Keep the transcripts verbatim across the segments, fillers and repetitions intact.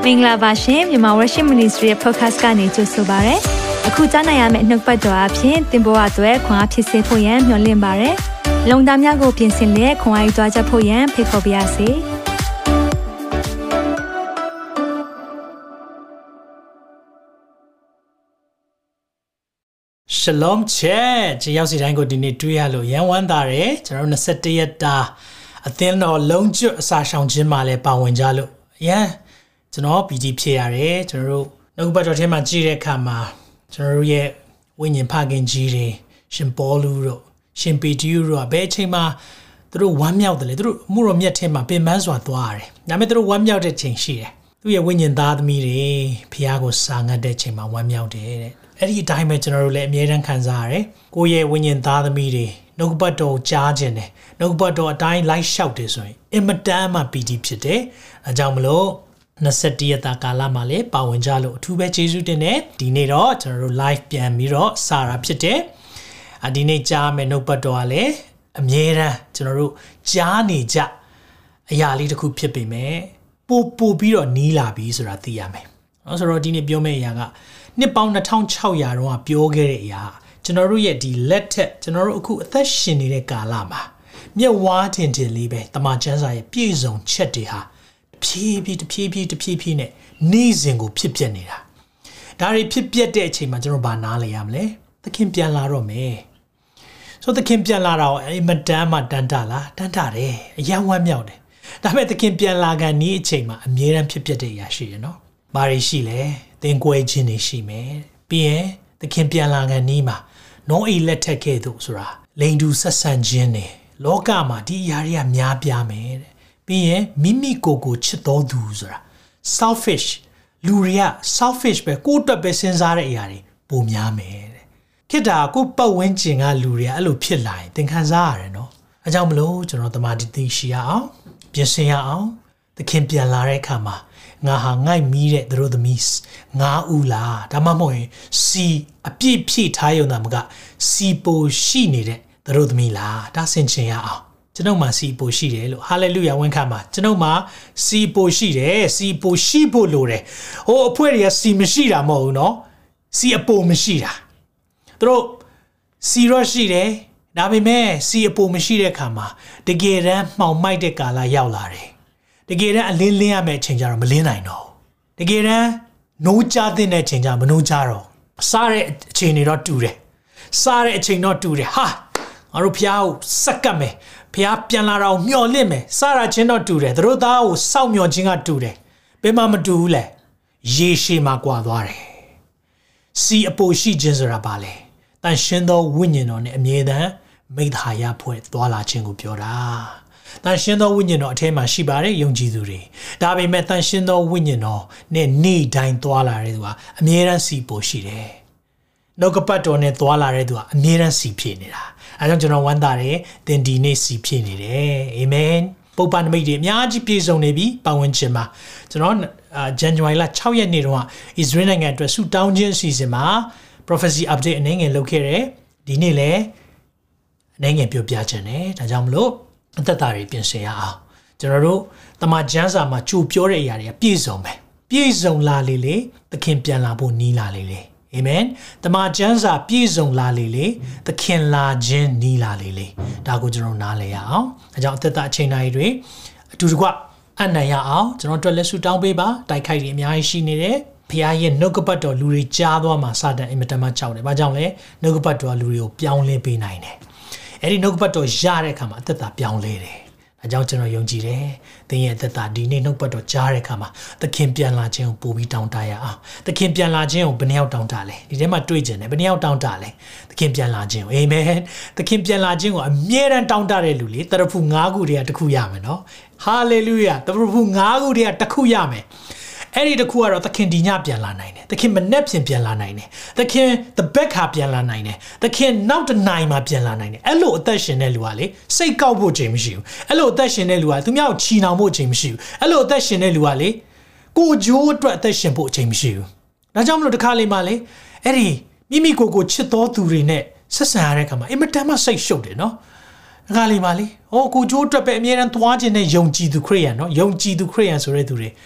မင်္ဂလာပါရှင်မြန်မာ Worship Ministry ရဲ့ podcast ကနေကြိုဆိုပါရစေ။အခုကြားနိုင်ရမယ့်နှုတ်ပတ်တော်အဖြစ်သင်ပေါ်အပ်ွယ်ခွန်အားဖြစ်စေဖို့ယံမျှဝင့်ပါရစေ။လုံတာများကိုပြင်ဆင်လက်ခွန်အားယူကြားချက်ဖို့ယံဖိတ်ခေါ်ပါရစေ။ Shalom ချစ်ကျွန်ရောက်စီတိုင်းကိုဒီနေ့တွေ့ရလို့ရန်ဝမ်းသာတယ်ကျွန်တော်တို့twenty-oneရက်တာအသင်းတော်လုံးကျွတ်အစာရှောင်ခြင်းမှာလည်းပါဝင်ကြလို့ရန်ကျွန်တော် ပီ ဂျီ ဖြစ်ရတယ်ကျွန်တော်တို့နှုတ်ဘတ်တော်ထဲမှာကြည့်တဲ့အခါမှာကျွန်တော်တို့ရဲ့ဝိညာဉ်ဖခင်ကြီးတွေရှင်ပေါလုတို့ရှင်ပေတရုတို့ကဘယ်အချိန်မှာသူတို့ဝမ်းမြောက်တယ်လေသူတို့မှုတော်မြတ်ထဲမှာပင်ပန်းစွာသွားရတယ်ဒါပေမဲ့သူတို့ဝမ်းမြောက်တဲ့ချိန်ရှိတယ်သူရဲ့ဝိညာဉ်သားသမီးတွေဖခင်ကိုစာငတ်တဲ့ချိန်မှာဝမ်းမြောက်တယ်တဲ့အဲ့ဒီအတိုင်းပဲကျွန်တော်တို့လည်းအမြဲတမ်းခံစားရတယ်ကိုယ့်ရဲ့ဝိညာဉ်သားသမီးတွေနှုတ်ပတ်တော်ကြားခြင်းတယ်နှုတ်ပတ်တော်အတိုင်းလိုက်လျှောက်တယ်ဆိုရင်အင်မတန်မှပီတိဖြစ်တယ်အဲကြောင့်မလို့twenty-oneရက်တာကာလမှာလည်းပါဝင်ကြလို့အထူးပဲကျေးဇူးတင်တယ်ဒီနေ့တော့ကျွန်တော်တို့ live ပြန်ပြီးတော့စာတာဖြစ်တယ်အဒီနေ့ကြားမယ်နှုတ်ပတ်တော်ကလည်းအမြဲတမ်းကျွန်တော်တို့ကြားနေကြအရာလေးတစ်ခုဖြစ်ပေမဲ့ပို့ပို့ပြီးတော့နီးလာပြီဆိုတာသိရမယ်နော်ဆိုတော့ဒီနေ့ပြောမယ့်အရာကနှစ်ပေါင်းtwenty-six hundredတုန်းကပြောခဲ့တဲ့အရာကျွန်တော်တို့ရဲ့ဒီလက်ထက်ကျွန်တော်တို့အခုအသက်ရှင်နေတဲ့ကာလမှာမြက်ဝါးတင်တင်လေးပဲတမန်ကျမ်းစာရဲ့ပြည့်စုံချက်တွေဟာဖြည်းဖြည်းတဖြည်းဖြည်းတဖြည်းဖြည်းနဲ့နေ့စဉ်ကိုဖြစ်ပျက်နေတာဒါတွေဖြစ်ပျက်တဲ့အချိန်မှာကျွန်တော်ဗာနားလေရမလဲသခင်ပြန်လာတော့မယ်ဆိုသခင်ပြန်လာတော့အဲ့မတန်းမှတန်းတာလားတန်းတာတယ်အယံဝမ်းမြောက်တယ်ဒါပေမဲ့သခင်ပြန်လာကန်ဒီအချိန်မှာအမြဲတမ်းဖြစ်ပျက်တဲ့အရာရှိရနော်ဘာတွေရှိလဲသင်ကွဲခြင်းတွေရှိမယ်ပြီးရင်သခင်ပြန်လာကန်ဒီမှာနောအေလက်ထက်ခဲ့သူဆိုတာလိန်တူဆက်ဆံခြင်းတွေလောကမှာဒီအရာတွေကများပြားမယ်တဲ့ပြီးရင်မိမိကိုယ်ကိုချစ်တော်သူဆိုတာ selfish လူတွေက selfish ပဲကိုယ့်အတွက်ပဲစဉ်းစားတဲ့အရာတွေပိုများမယ်တဲ့ခေတ္တကိုပတ်ဝန်းကျင်ကလူတွေကအဲ့လိုဖြစ်လာရင်သင်ခံစားရတယ်နော်အဲကြောင့်မလို့ကျွန်တော်တမန်တိရှိရအောင်ပြင်ဆင်ရအောင်သခင်ပြန်လာတဲ့အခါမှာငါဟာငိုက်မီးတဲ့သူတို့သမီးငါဦးလားဒါမှမဟုတ်ရင်စီအပြည့်ဖြည့်ထားရုံသာမကစီပိုရှိနေတဲ့သူတို့သမီးလားဒါဆင်ခြင်ရအောင်ကျွန်ုပ်မှာစီပိုရှိတယ်လို့ဟာလေလုယာဝန်ခံပါကျွန်ုပ်မှာစီပိုရှိတယ်စီပိုရှိဖို့လိုတယ်ဟိုအဖွဲတွေကစီမရှိတာမဟုတ်ဘူးเนาะစီအပိုမရှိတာသူတို့စီရောရှိတယ်ဒါပေမဲ့စီအပိုမရှိတဲ့အခါမှာတကယ်တမ်းမှောင်မိုက်တဲ့ကာလရောက်လာတယ်တကယ်တမ်းအလင်းလင်းရမယ့်အချိန်ကျတော့မလင်းနိုင်တော့တကယ်တမ်းနိုးကြတဲ့အချိန်ကျမနိုးကြတော့စားတဲ့အချိန်တွေတော့တူတယ်စားတဲ့အချိန်တော့တူတယ်ဟာငါတို့ဖျားကိုစက်ကပ်မယ်ဖျားပြန်လာတော့မျော်လင့်မယ်စားရချင်းတော့တူတယ်သူတို့သားကိုစောင့်မျှော်ခြင်းကတူတယ်ဘယ်မှမတူဘူးလေရေရှည်မှာကွာသွားတယ်စီအပိုရှိခြင်းဆိုတာဘာလဲတန်ရှင်းသောဝိညာဉ်တော်နဲ့အမြဲတမ်းမိသားရဖွဲ့သွားလာခြင်းကိုပြောတာတန်ရှင်းသောဝိညာဉ်တော်အထဲမှာရှိပါတယ်ယုံကြည်သူတွေဒါပေမဲ့တန်ရှင်းသောဝိညာဉ်တော်နဲ့နေ့တိုင်းသွားလာတဲ့သူကအမြဲတမ်းစီပိုရှိတယ်နှုတ်ကပတ်တော်နဲ့သွားလာတဲ့သူကအမြဲတမ်းစီဖြစ်နေတာအဲကြောင့်ကျွန်တော်ဝမ်းသာတယ်သင်ဒီနေ့စီဖြစ်နေတယ်အာမင်ပုပ္ပနမိတ်တွေအများကြီးပြည့်စုံနေပြီပတ်ဝန်းကျင်မှာကျွန်တော်အာ January လsixရက်နေ့တုန်းက Israel နိုင်ငံအတွက်ဆူတောင်းခြင်းအစီအစဉ်မှာ prophecy update အနေငယ်လုပ်ခဲ့တယ်ဒီနေ့လည်းအနေငယ်ပြောပြခြင်းတယ်ဒါကြောင့်မလို့အသက်တာတွေပြင်ဆင်ရအောင်ကျွန်တော်တို့တမန်ကျမ်းစာမှာကြိုပြောတဲ့အရာတွေကပြည့်စုံမယ်ပြည့်စုံလာလေလေသခင်ပြန်လာဖို့နီးလာလေလေအာမင်တမန်ကျမ်းစာပြည့်စုံလာလေလေသခင်လာခြင်းနီးလာလေလေဒါကိုကျွန်တော်နားလည်ရအောင်အဲကြောင့်အသက်တာအချိန်တိုင်းတွေအတူတကွအနံ့ရအောင်ကျွန်တော်တို့လက်ဆူတောင်းပေးပါတိုက်ခိုက်တွေအများကြီးရှိနေတယ်ဖခင်ရဲ့နှုတ်ကပတ်တော်လူတွေကြားသွားမှာစတဲ့အိမ်မတမကြောက်တယ်ဘာကြောင့်လဲနှုတ်ကပတ်တော်လူတွေကိုပြောင်းလဲပေးနိုင်တယ်အဲ့ဒီနှုတ်ကပတ်တော်ရတဲ့အခါမှာအသက်တာပြောင်းလဲတယ်ဒါကြောင့်ကျွန်တော်ယုံကြည်တယ်သင်ရဲ့အသက်တာဒီနေ့နှုတ်ပတ်တော်ကြားတဲ့အခါမှာသခင်ပြန်လာခြင်းကိုပို့ပြီးတောင်းတရအောင်သခင်ပြန်လာခြင်းကိုဘယ်နှယောက်တောင်းတလဲဒီထဲမှာတွေ့ကြတယ်ဘယ်နှယောက်တောင်းတလဲသခင်ပြန်လာခြင်းကိုအာမင်သခင်ပြန်လာခြင်းကိုအမြဲတမ်းတောင်းတတဲ့လူလေတရဖူ၅ခုတည်းကတစ်ခုရမယ်နော်ဟာလေလုယာတရဖူ၅ခုတည်းကတစ်ခုရမယ်အဲ့ဒီတစ်ခုကတော့သခင်ဒီညပြန်လာနိုင်တယ်သခင်မနေ့ပြန်ပြန်လာနိုင်တယ်သခင် the back ဟာပြန်လာနိုင်တယ်သခင်နောက်တစ်နိုင်မှာပြန်လာနိုင်တယ်အဲ့လိုအသက်ရှင်တဲ့လူကလေစိတ်ကောက်ဖို့ချိန်မရှိဘူးအဲ့လိုအသက်ရှင်တဲ့လူကသူများကိုချီနှောင်ဖို့ချိန်မရှိဘူးအဲ့လိုအသက်ရှင်တဲ့လူကလေကိုဂျိုးအတွက်အသက်ရှင်ဖို့ချိန်မရှိဘူးဒါကြောင့်မလို့တစ်ခါလေးမှလေအဲ့ဒီမိမိကိုယ်ကိုချစ်တော်သူတွေနဲ့ဆက်ဆံရတဲ့အခါမှာအင်မတန်မှစိတ်ရှုပ်တယ်နော်ငါလေးပါလေဟောကိုဂျိုးအတွက်ပဲအမြဲတမ်းသွားခြင်းနဲ့ယုံကြည်သူခရိယန်နော်ယုံကြည်သူခရိယန်ဆိုတဲ့သူတွေ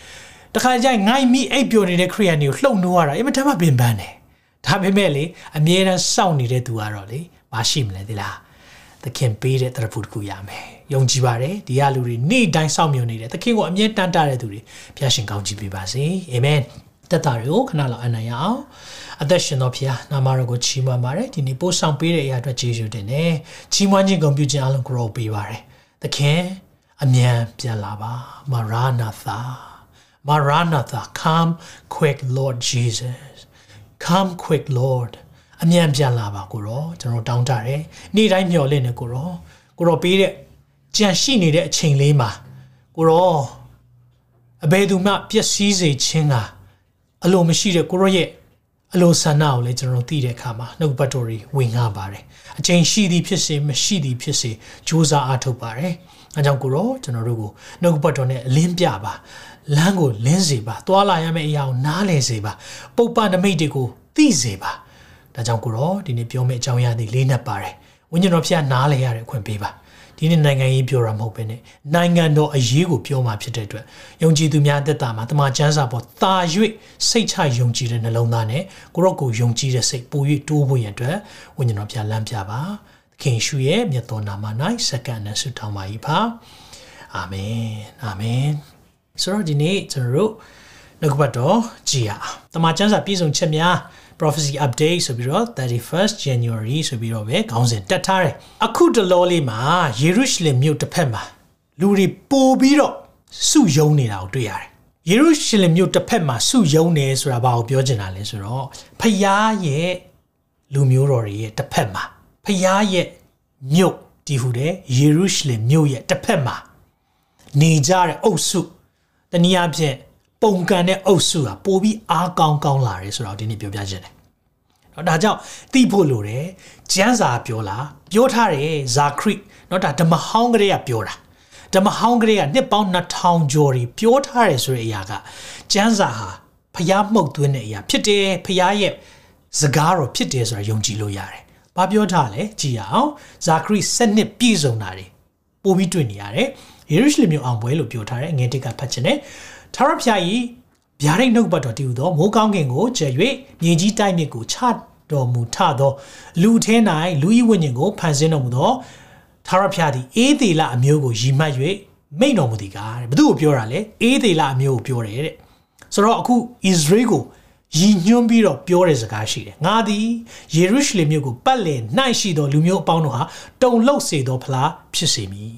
တခါကျရင်ငိုင်းမိအိပ်ပျော်နေတဲ့ခရိယန်တွေကိုလှုပ်နှိုးရတာအင်မတန်မှပင်ပန်းတယ်ဒါပေမဲ့လေအမြဲတမ်းစောင့်နေတဲ့သူကတော့လေမရှိမလဲဒီလားသခင်ပေးတဲ့တရဖူတစ်ခုရမယ်ယုံကြည်ပါတယ်ဒီကလူတွေနေ့တိုင်းစောင့်မျှော်နေတယ်သခင်ကိုအမြဲတမ်းတတဲ့သူတွေဖျားရှင်ကောင်းချီးပေးပါစေအာမင်တက်တာတွေကိုခဏလောက်အနံ့ရအောင်အသက်ရှင်တော်ဖျားနာမတော်ကိုချီးမွမ်းပါတယ်ဒီနေ့ပို့ဆောင်ပေးတဲ့အရာအတွက်ကျေးဇူးတင်တယ်ချီးမွမ်းခြင်းဂုဏ်ပြုခြင်းအလုံးကိုရောပေးပါတယ်သခင်အမြန်ပြန်လာပါမာရနာသာမာရနာသာ come quick Lord Jesus come quick Lord အမြန်ပြန်လာပါကိုရောကျွန်တော်တောင်းတတယ်နေ့တိုင်းမျှော်လင့်နေကိုရောကိုရောပေးတဲ့ကြံရှိနေတဲ့အချိန်လေးမှာကိုရောအဘယ်သူမှပျက်စီးစေခြင်းကအလိုမရှိတဲ့ကိုရောရဲ့အလိုဆန္ဒကိုလည်းကျွန်တော်သိတဲ့အခါမှာနှုတ်ပတ်တော်တွေဝင်ငှပါတယ်အချိန်ရှိသည်ဖြစ်စေမရှိသည်ဖြစ်စေကြိုးစားအားထုတ်ပါတယ်အဲကြောင့်ကိုရောကျွန်တော်တို့ကိုနှုတ်ပတ်တော်နဲ့အလင်းပြပါလမ်းကိုလင်းစေပါတွာလာရမယ့်အရာကိုနားလည်စေပါပုပ္ပနမိတ်တွေကိုသိစေပါဒါကြောင့်ကိုရောဒီနေ့ပြောမယ့်အကြောင်းအရာတွေလေးနဲ့ပါတယ်ဝိညာဉ်တော်ဖျားနားလည်ရတဲ့အခွင့်ပေးပါဒီနေ့နိုင်ငံရေးပြောတာမဟုတ်ဘဲနဲ့နိုင်ငံတော်အရေးကိုပြောမှာဖြစ်တဲ့အတွက်ယုံကြည်သူများအသက်တာမှာတမန်ကျမ်းစာပေါ်သာ၍စိတ်ချယုံကြည်တဲ့နှလုံးသားနဲ့ကိုရောကိုယုံကြည်တဲ့စိတ်ပို၍တိုးဖို့ရန်အတွက်ဝိညာဉ်တော်ဖျားလမ်းပြပါသခင်ရှုရဲ့မြတ်တော်နာမ၌စက္ကန့်နဲ့ဆုတောင်းပါ၏ပါအာမင်အာမင်ဆိုတော့ဒီနေ့ကျွန်တော်တို့နှုတ်ဘတ်တော်ကြည်ရအောင်တမန်ကျမ်းစာပြည့်စုံချက်များprophecy update ဆိုပြီးတော့thirty-first January ဆိုပြီးတော့ပဲခေါင်းစဉ်တက်ထားတယ်အခုတလောလေးမှာယေရုရှလင်မြို့တစ်ဖက်မှာလူတွေပိုပြီးတော့စုယုံနေတာကိုတွေ့ရတယ်ယေရုရှလင်မြို့တစ်ဖက်မှာစုယုံနေဆိုတာဘာကိုပြောချင်တာလဲဆိုတော့ဖယားရဲ့လူမျိုးတော်တွေရဲ့တစ်ဖက်မှာဖယားရဲ့မြို့တည်ဟူတဲ့ယေရုရှလင်မြို့ရဲ့တစ်ဖက်မှာနေကြတဲ့အုပ်စုတနည်းအားဖြင့်ပုံကန်တဲ့အုပ်စုဟာပိုပြီးအားကောင်းကောင်းလာတယ်ဆိုတော့ဒီနေ့ပြောပြခြင်းတယ်။เนาะဒါကြောင့်သိဖို့လိုတယ်ကျမ်းစာပြောလားပြောထားတယ်ဇာခရိเนาะဒါဓမ္မဟောင်းကလေးကပြောတာဓမ္မဟောင်းကလေးကနှစ်ပေါင်းtwo thousandကျော်ကြီးပြောထားတယ်ဆိုတဲ့အရာကကျမ်းစာဟာဖျားမှုတ်သွင်းတဲ့အရာဖြစ်တယ်ဖျားရဲ့စကားတော်ဖြစ်တယ်ဆိုတာယုံကြည်လို့ရတယ်။ဘာပြောထားလဲကြည်ရအောင်ဇာခရိsevenနှစ်ပြည့်စုံတာတွေပို့ပြီးတွေ့နေရတယ်။ယေရုရှလင်မြို့အောင်ပွဲလို့ပြောထားတယ်ငယ်တစ်ကဖတ်ခြင်းနဲ့ထာဝရဘုရား၏ဗျာဒိတ်နှုတ်ပတ်တော်တည်ဟူသောမိုးကောင်းကင်ကိုကျဲ၍မြေကြီးတိုက်မြစ်ကိုချတော်မူထသောလူထဲ၌လူ၏ဝိညာဉ်ကိုဖန်ဆင်းတော်မူသောထာဝရဘုရားသည်အေသေလအမျိုးကိုရည်မှတ်၍မိန့်တော်မူသည်ကားတဲ့ဘယ်သူကိုပြောတာလဲအေသေလအမျိုးကိုပြောတယ်တဲ့ဆိုတော့အခုဣသရေလကိုရည်ညွှန်းပြီးတော့ပြောတဲ့စကားရှိတယ်ငါသည်ယေရုရှလင်မြို့ကိုပတ်လည်၌ရှိသောလူမျိုးအပေါင်းတို့ဟာတုန်လှုပ်စေသောဖလားဖြစ်စေမည်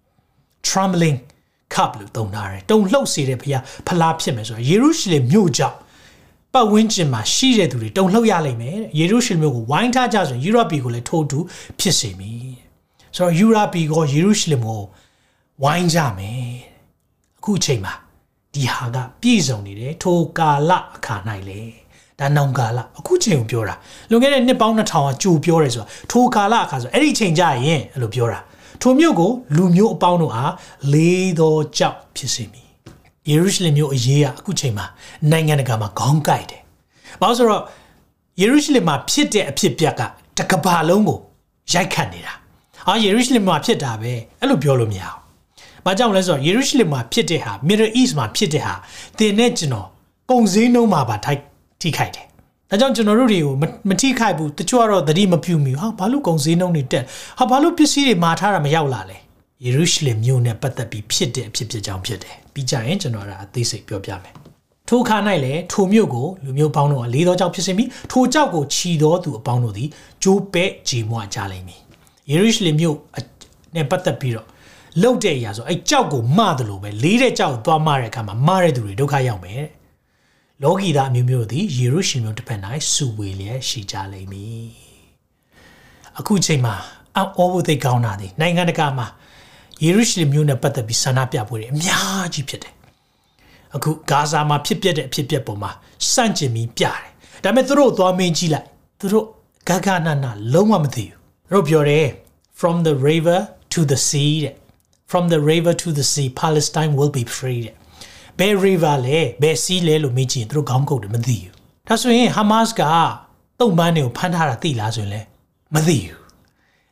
trembling cup လို့သုံးထားတယ်တုံလှုပ်စေတဲ့ဖရားဖလားဖြစ်မယ်ဆိုတော့ယေရုရှလင်မြို့ကြောင့်ပတ်ဝန်းကျင်မှာရှိတဲ့သူတွေတုံလှုပ်ရလိမ့်မယ်ယေရုရှလင်မြို့ကိုဝိုင်းထားကြဆိုရင်ယူရပီကိုလည်းထိုးတူဖြစ်စေမည်ဆိုတော့ယူရပီကိုယေရုရှလင်ကိုဝိုင်းကြမယ်အခုအချိန်မှာဒီဟာကပြည့်စုံနေတယ်ထိုကာလအခါ၌လေဒါနောင်ကာလအခုချိန်ကိုပြောတာလွန်ခဲ့တဲ့နှစ်ပေါင်းtwo thousandကကြိုပြောတယ်ဆိုတာထိုကာလအခါဆိုအဲ့ဒီချိန်ကြရင်အဲ့လိုပြောတာထိုမြို့ကိုလူမျိုးအပေါင်းတို့အားလေးသောကြောက်ဖြစ်စေမည်ယေရုရှလင်မြို့အရေးကအခုချိန်မှာနိုင်ငံတကာမှာခေါင်းကိုက်တယ်။ဘာလို့ဆိုတော့ယေရုရှလင်မှာဖြစ်တဲ့အဖြစ်ပြက်ကတကဘာလုံးကိုရိုက်ခတ်နေတာ။ဟာယေရုရှလင်မှာဖြစ်တာပဲအဲ့လိုပြောလို့မရဘူး။ဘာကြောင့်လဲဆိုတော့ယေရုရှလင်မှာဖြစ်တဲ့ဟာ Middle East မှာဖြစ်တဲ့ဟာတင်နဲ့ကျွန်တော်ပုံစည်းနှုံးမှာပါထိုက်ထိခိုက်တယ်။ဒါကြောင့်ကျွန်တော်တို့တွေကိုမထိခိုက်ဘူးတချို့ကတော့သတိမပြုမိဟာဘာလို့ကုန်စည်နှုန်းတွေတက်ဟာဘာလို့ပစ္စည်းတွေမာထားတာမရောက်လာလဲယေရုရှလင်မြို့နဲ့ပတ်သက်ပြီးဖြစ်တဲ့အဖြစ်ဖြစ်ကြောင်းဖြစ်တယ်ပြီးကြရင်ကျွန်တော်ဒါအသေးစိတ်ပြောပြမယ်ထိုခါ၌လည်းထိုမြို့ကိုလူမျိုးပေါင်းတို့ကလေးသောကြောက်ဖြစ်စေပြီးထိုကြောက်ကိုခြီသောသူအပေါင်းတို့သည်ဂျိုးပဲ့ဂျီမွာကြလိမ့်မည်ယေရုရှလင်မြို့နဲ့ပတ်သက်ပြီးတော့လှုပ်တဲ့အရာဆိုအဲ့ကြောက်ကိုမတယ်လို့ပဲလေးတဲ့ကြောက်သွားမတဲ့အခါမှာမတဲ့သူတွေဒုက္ခရောက်မယ်လောကီသားအမျိုးမျိုးသည်ယေရုရှလင်မြို့တစ်ဖက်၌စုဝေလျက်ရှိကြလိမ့်မည်အခုချိန်မှာအော်အော်သိကောင်းတာဒီနိုင်ငံတကာမှာယေရုရှလင်မြို့နဲ့ပတ်သက်ပြီးဆန္ဒပြပွဲတွေအများကြီးဖြစ်တယ်အခုဂါဇာမှာဖြစ်ပျက်တဲ့အဖြစ်အပျက်ပုံမှာစန့်ကျင်ပြီးပြတယ်ဒါပေမဲ့သူတို့သွားမင်းကြည့်လိုက်သူတို့ဂဂနနလုံးဝမသိဘူးသူတို့ပြောတယ် from the river to the sea တဲ့ from the river to the sea Palestine will be free တဲ့ဘယ် river လဲဘယ် sea လဲလို့မေးကြည့်ရင်သူတို့ခေါင်းကုတ်တယ်မသိဘူးဒါဆိုရင် Hamas ကတုံ့ပန်းတွေကိုဖမ်းထားတာသိလားဆိုရင်လည်းမသိဘူး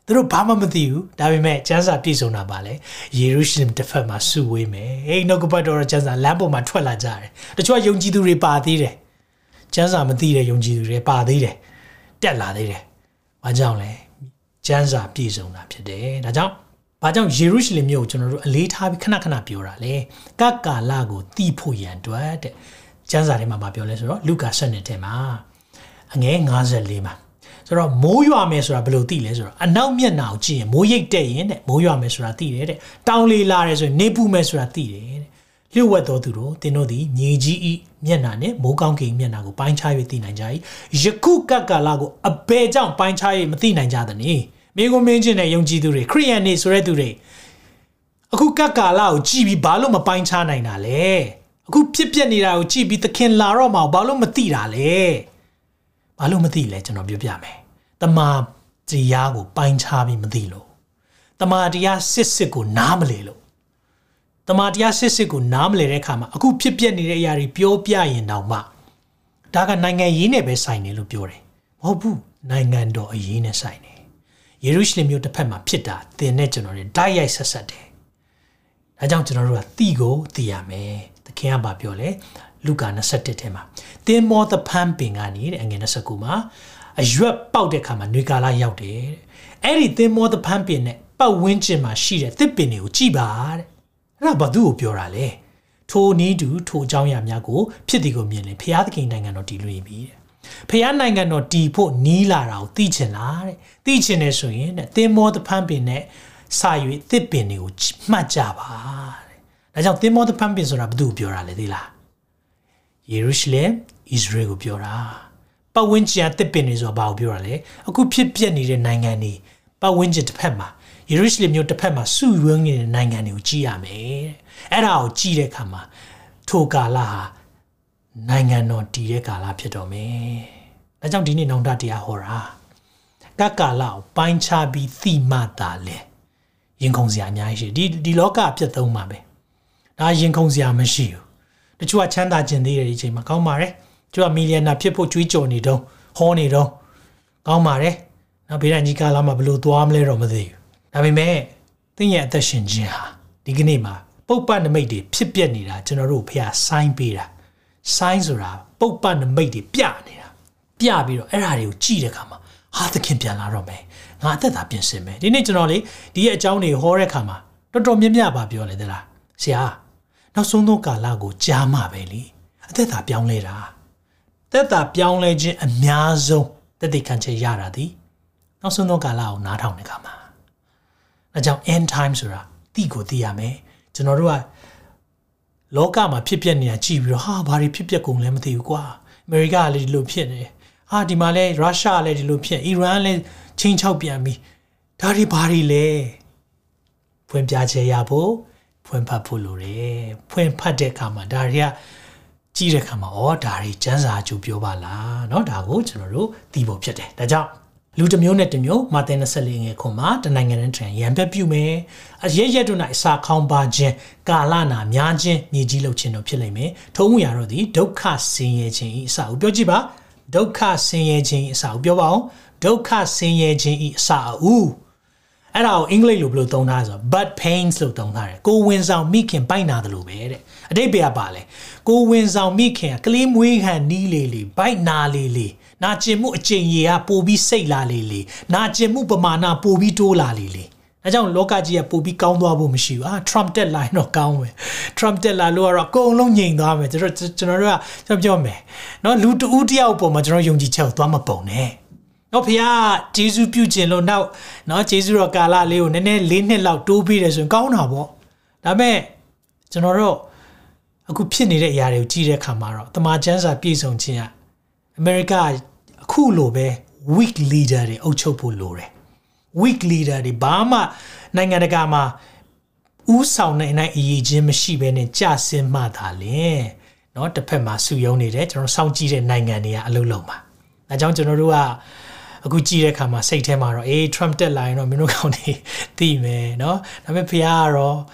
သူတို့ဘာမှမသိဘူးဒါပေမဲ့ကျမ်းစာပြည့်စုံတာပါလေယေရုရှလင်တစ်ဖက်မှာစုဝေးမယ်ဟေးနှုတ်ကပတ်တော်ကျမ်းစာလမ်းပေါ်မှာထွက်လာကြတယ်တချို့ယုံကြည်သူတွေပါသေးတယ်ကျမ်းစာမသိတဲ့ယုံကြည်သူတွေပါသေးတယ်တက်လာသေးတယ်ဘာကြောင့်လဲကျမ်းစာပြည့်စုံတာဖြစ်တယ်ဒါကြောင့်ဘာကြောင့်ယေရုရှလင်မြို့ကိုကျွန်တော်တို့အလေးထားပြီးခဏခဏပြောတာလဲကကာလကိုတီးဖို့ရန်အတွက်တဲ့ကျမ်းစာထဲမှာပြောလဲဆိုတော့လူကာဆက်နှစ်ထဲမှာအငယ်၅၄မှာဆိုတော့မိုးရွာမယ်ဆိုတာဘယ်လိုသိလဲဆိုတော့အနောက်မျက်နှာကိုကြည့်ရင်မိုးရိပ်တက်ရင်တဲ့မိုးရွာမယ်ဆိုတာသိတယ်တဲ့တောင်လေလာတယ်ဆိုရင်နေပူမယ်ဆိုတာသိတယ်တဲ့လျှို့ဝှက်တော်သူတို့သင်တို့သည်မြေကြီးဤမျက်နှာနဲ့မိုးကောင်းကင်မျက်နှာကိုပိုင်းခြား၍သိနိုင်ကြ၏ယခုကကာလကိုအဘယ်ကြောင့်ပိုင်းခြား၍မသိနိုင်ကြသနည်းမိကိုမင်းချင်းနဲ့ယုံကြည်သူတွေခရိယန်တွေဆိုတဲ့သူတွေအခုကကာလကိုကြည့်ပြီးဘာလို့မပိုင်းခြားနိုင်တာလဲအခုဖြစ်ပျက်နေတာကိုကြည့်ပြီးသခင်လာတော့မှဘာလို့မသိတာလဲဘာလို့မသိလဲကျွန်တော်ပြောပြမယ်တမန်တရားကိုပိုင်းခြားပြီးမသိလို့တမန်တရားစစ်စစ်ကိုနားမလဲလို့တမန်တရားစစ်စစ်ကိုနားမလဲတဲ့အခါမှာအခုဖြစ်ပျက်နေတဲ့အရာတွေပြောပြရင်တောင်မှဒါကနိုင်ငံရေးနဲ့ပဲဆိုင်တယ်လို့ပြောတယ်မဟုတ်ဘူးနိုင်ငံတော်အရေးနဲ့ဆိုင်တယ်ယေရုရှလင်မြို့တစ်ဖက်မှာဖြစ်တာသင်နဲ့ကျွန်တော်တွေဓာတ်ရိုက်ဆက်ဆက်တယ်ဒါကြောင့်ကျွန်တော်တို့ကသိကိုသိရမယ်သခင်ကဘာပြောလဲလူကာ၂၁ထဲမှာသင်မောသဖန်းပင်ကနေတဲ့အငယ်၂၉မှာအရွက်ပေါက်တဲ့ခါမှာຫນွေကာလရောက်တယ်တဲ့အဲ့ဒီသင်မောသဖန်းပင်နဲ့ပတ်ဝန်းကျင်မှာရှိတဲ့သစ်ပင်တွေကိုကြည့်ပါတဲ့အဲ့ဒါဘာသူ့ကိုပြောတာလဲထိုနည်းတူထိုအကြောင်းအရာများကိုဖြစ်သည်ကိုမြင်ရင်ဖျားသခင်နိုင်ငံတော်တည်လွင်ပြီတဲ့ဖျားနိုင်ငံတော်တည်ဖို့နီးလာတာကိုသိချင်လားတဲ့သိချင်တယ်ဆိုရင်တဲ့သင်မောသဖန်းပင်နဲ့စာ၍သစ်ပင်တွေကိုမှတ်ကြပါတဲ့ဒါကြောင့်သင်မောသဖန်းပင်ဆိုတာဘာသူ့ကိုပြောတာလဲသိလားယေရုရှလင်ဣသရေလကိုပြောတာပတ်ဝန်းကျင်သစ်ပင်တွေဆိုတာဘာကိုပြောတာလဲအခုဖြစ်ပျက်နေတဲ့နိုင်ငံတွေပတ်ဝန်းကျင်တစ်ဖက်မှာယေရုရှလင်မြို့တစ်ဖက်မှာစုဝေးနေတဲ့နိုင်ငံတွေကိုကြည့်ရမယ်အဲ့ဒါကိုကြည့်တဲ့အခါမှာထိုကာလဟာနိုင်ငံတော်တည်တဲ့ကာလဖြစ်တော်မယ်ဒါကြောင့်ဒီနေ့နောင်တတရားဟောတာကကာလကိုပိုင်းခြားပြီးသိမှသာလေရင်ခုန်စရာအများကြီးရှိဒီဒီလောကအပြတ်သုံးပါပဲဒါရင်ခုန်စရာမရှိဘူးတချို့ကချမ်းသာကျင်သေးတဲ့ဒီချိန်မှာကောင်းပါတယ်တချို့ကမီလီယံနာဖြစ်ဖို့ကြွေးကြော်နေတော့ဟောနေတော့ကောင်းပါတယ်နောက်ဘေးရန်ကြီးကာလမှာဘယ်လိုသွားမလဲတော့မသိဘူးဒါပေမဲ့သင်ရဲ့အသက်ရှင်ခြင်းဟာဒီကနေ့မှာပုပ္ပနမိတ်တွေဖြစ်ပျက်နေတာကျွန်တော်တို့ဖះဆိုင်းပေးတာဆိုင်းဆိုတာပုပ္ပနမိတ်တွေပြနေတာပြပြီးတော့အဲ့ဓာတွေကိုကြည့်တဲ့အခါမှာဟာသခင်ပြန်လာတော့မယ်ငါအသက်သာပြင်ဆင်မယ်ဒီနေ့ကျွန်တော်လေဒီရဲ့အကြောင်းတွေဟောတဲ့အခါမှာတော်တော်များများပါပြောလေသလားဆရာနောက်ဆုံးသောကာလကိုကြားမှာပဲလေအသက်သာပြောင်းလဲတာသက်သာပြောင်းလဲခြင်းအများဆုံးသက်သေခံချက်ရတာဒီနောက်ဆုံးသောကာလကိုနားထောင်တဲ့အခါမှာအဲကြောင့် end time ဆိုတာတိကိုသိရမယ်ကျွန်တော်တို့ကလောကမှာဖြစ်ပျက်နေတာကြည့်ပြီးတော့ဟာဘာတွေဖြစ်ပျက်ကုန်လဲမသိဘူးကွာအမေရိကကလည်းဒီလိုဖြစ်နေတယ်ဟာဒီမှာလဲရုရှားကလည်းဒီလိုဖြစ်အီရန်လည်းချင်းချောက်ပြန်ပြီးဒါတွေဘာတွေလဲဖွင့်ပြချက်ရဖို့ဖွင့်ဖတ်ဖို့လိုတယ်ဖွင့်ဖတ်တဲ့အခါမှာဒါတွေကကြည့်တဲ့အခါမှာဩဒါတွေကျမ်းစာအကျိုးပြောပါလားเนาะဒါကိုကျွန်တော်တို့သိဖို့ဖြစ်တယ်ဒါကြောင့်လူတစ်မျိုးနဲ့တစ်မျိုးမာသဲ၂၄ငယ်ခွန်မှာတနိုင်ငံနဲ့ထံရံပြတ်ပြုမယ်အရရက်တို့၌အစာခေါင်းပါခြင်းကာလနာများခြင်းမြေကြီးလှုပ်ခြင်းတို့ဖြစ်လိမ့်မယ်ထုံးမှုရတော့ဒီဒုက္ခဆင်းရဲခြင်းဤအစာကိုပြောကြည့်ပါဒုက္ခဆင်းရဲခြင်းဤအစာကိုပြောပါအောင်ဒုက္ခဆင်းရဲခြင်းဤအစာအူအဲ့ဒါကိုအင်္ဂလိပ်လိုဘယ်လိုသုံးထားလဲဆိုတော့ but pains လို့သုံးထားတယ်ကိုဝင်ဆောင်မိခင်ပိုက်နာတယ်လို့ပဲတဲ့အတိတ်ပဲပါလေကိုဝင်ဆောင်မိခင်ကကလေးမွေးခံနီးလေးလေးပိုက်နာလေးလေးနာကျင်မှုအကျင့်ရည်ကပိုပြီးစိတ်လာလေးလေးနာကျင်မှုပမာဏပိုပြီးတိုးလာလေးလေးအဲကြောင့်လောကကြီးကပိုပြီးကောင်းသွားဖို့မရှိဘူးအာ Trump တက်လာရင်တော့ကောင်းမယ် Trump တက်လာလို့ကတော့အကုန်လုံးငြိမ်သွားမယ်ကျွန်တော်ကျွန်တော်တို့ကကျွန်တော်ပြောမယ်နော်လူတူတယောက်ပေါ်မှာကျွန်တော်ယုံကြည်ချက်ကိုသွားမပုံနဲ့နော်ဖေကဂျေဇုပြုခြင်းလို့နောက်နော်ဂျေဇုတော်ကာလလေးကိုနည်းနည်းလေးနှစ်လောက်တိုးပြီးတယ်ဆိုရင်ကောင်းတာပေါ့ဒါပေမဲ့ကျွန်တော်တို့အခုဖြစ်နေတဲ့အရာတွေကိုကြည့်တဲ့အခါမှာတော့တမန်ကျမ်းစာပြည့်စုံခြင်းကအမေရိကအခုလိုပဲ weak leader တွေအုပ်ချုပ်ဖို့လိုတယ် weak leader တွေဘာမှနိုင်ငံတကာမှာဥဆောင်နေနိုင်အရေးချင်းမရှိဘဲနဲ့ကြာဆင်းမှသာလေเนาะတစ်ဖက်မှာစုယုံနေတယ်ကျွန်တော်စောင့်ကြည့်တဲ့နိုင်ငံတွေကအလုံးလုံးပါအဲကြောင့်ကျွန်တော်တို့ကအခုကြည့်တဲ့အခါမှာစိတ်ထဲမှာတော့အေး Trump တက်လာရင်တော့မင်းတို့ကောင်းနေသိမယ်เนาะဒါပေမဲ့ဖေကတော့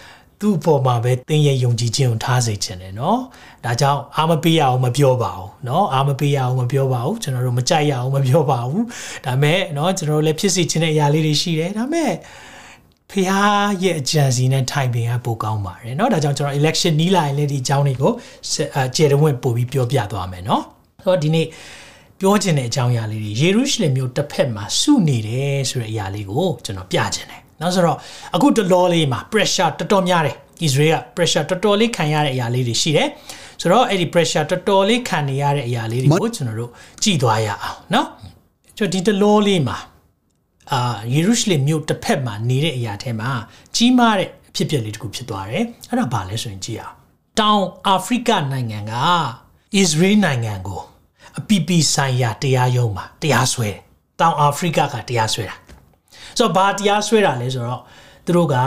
သူ့ပေါ်မှာပဲတင်းရဲ့ယုံကြည်ခြင်းကိုထားစေခြင်းတယ်နော်ဒါကြောင့်အာမပေးရအောင်မပြောပါဘူးနော်အာမပေးရအောင်မပြောပါဘူးကျွန်တော်တို့မကြိုက်ရအောင်မပြောပါဘူးဒါမဲ့နော်ကျွန်တော်တို့လည်းဖြစ်စေခြင်းတဲ့အရာလေးတွေရှိတယ်ဒါမဲ့ဖះရဲ့အကြံစီနဲ့ထိုင်ပင်ကပိုကောင်းပါတယ်เนาะဒါကြောင့်ကျွန်တော် election နီးလာရင်လည်းဒီအကြောင်းတွေကိုကျေတဝင့်ပို့ပြီးပြောပြသွားမယ်เนาะဆိုတော့ဒီနေ့ပြောချင်တဲ့အကြောင်းအရာလေးတွေယေရုရှလင်မြို့တစ်ဖက်မှာစုနေတယ်ဆိုတဲ့အရာလေးကိုကျွန်တော်ပြချင်တယ်เนาะဆိုတော့အခုတလောလေးမှာ pressure တော်တော်များတယ် Israel က pressure တော်တော်လေးခံရတဲ့အရာလေးတွေရှိတယ်ဆိုတော့အဲ့ဒီ pressure တော်တော်လေးခံနေရတဲ့အရာလေးတွေကိုကျွန်တော်တို့ကြည့်သွားရအောင်เนาะကျွန်တော်ဒီတလောလေးမှာအာယေရုရှလင်မြို့တစ်ဖက်မှာနေတဲ့အရာထဲမှာကြီးမားတဲ့အဖြစ်အပျက်လေးတစ်ခုဖြစ်သွားတယ်အဲ့ဒါဘာလဲဆိုရင်ကြည့်အောင်တောင်အာဖရိကနိုင်ငံက Israel နိုင်ငံကိုအပီပီဆိုင်ရာတရားရုံးမှာတရားစွဲတယ်တောင်အာဖရိကကတရားစွဲတာဆိုတော့ဘာတရားစွဲတာလဲဆိုတော့သူတို့က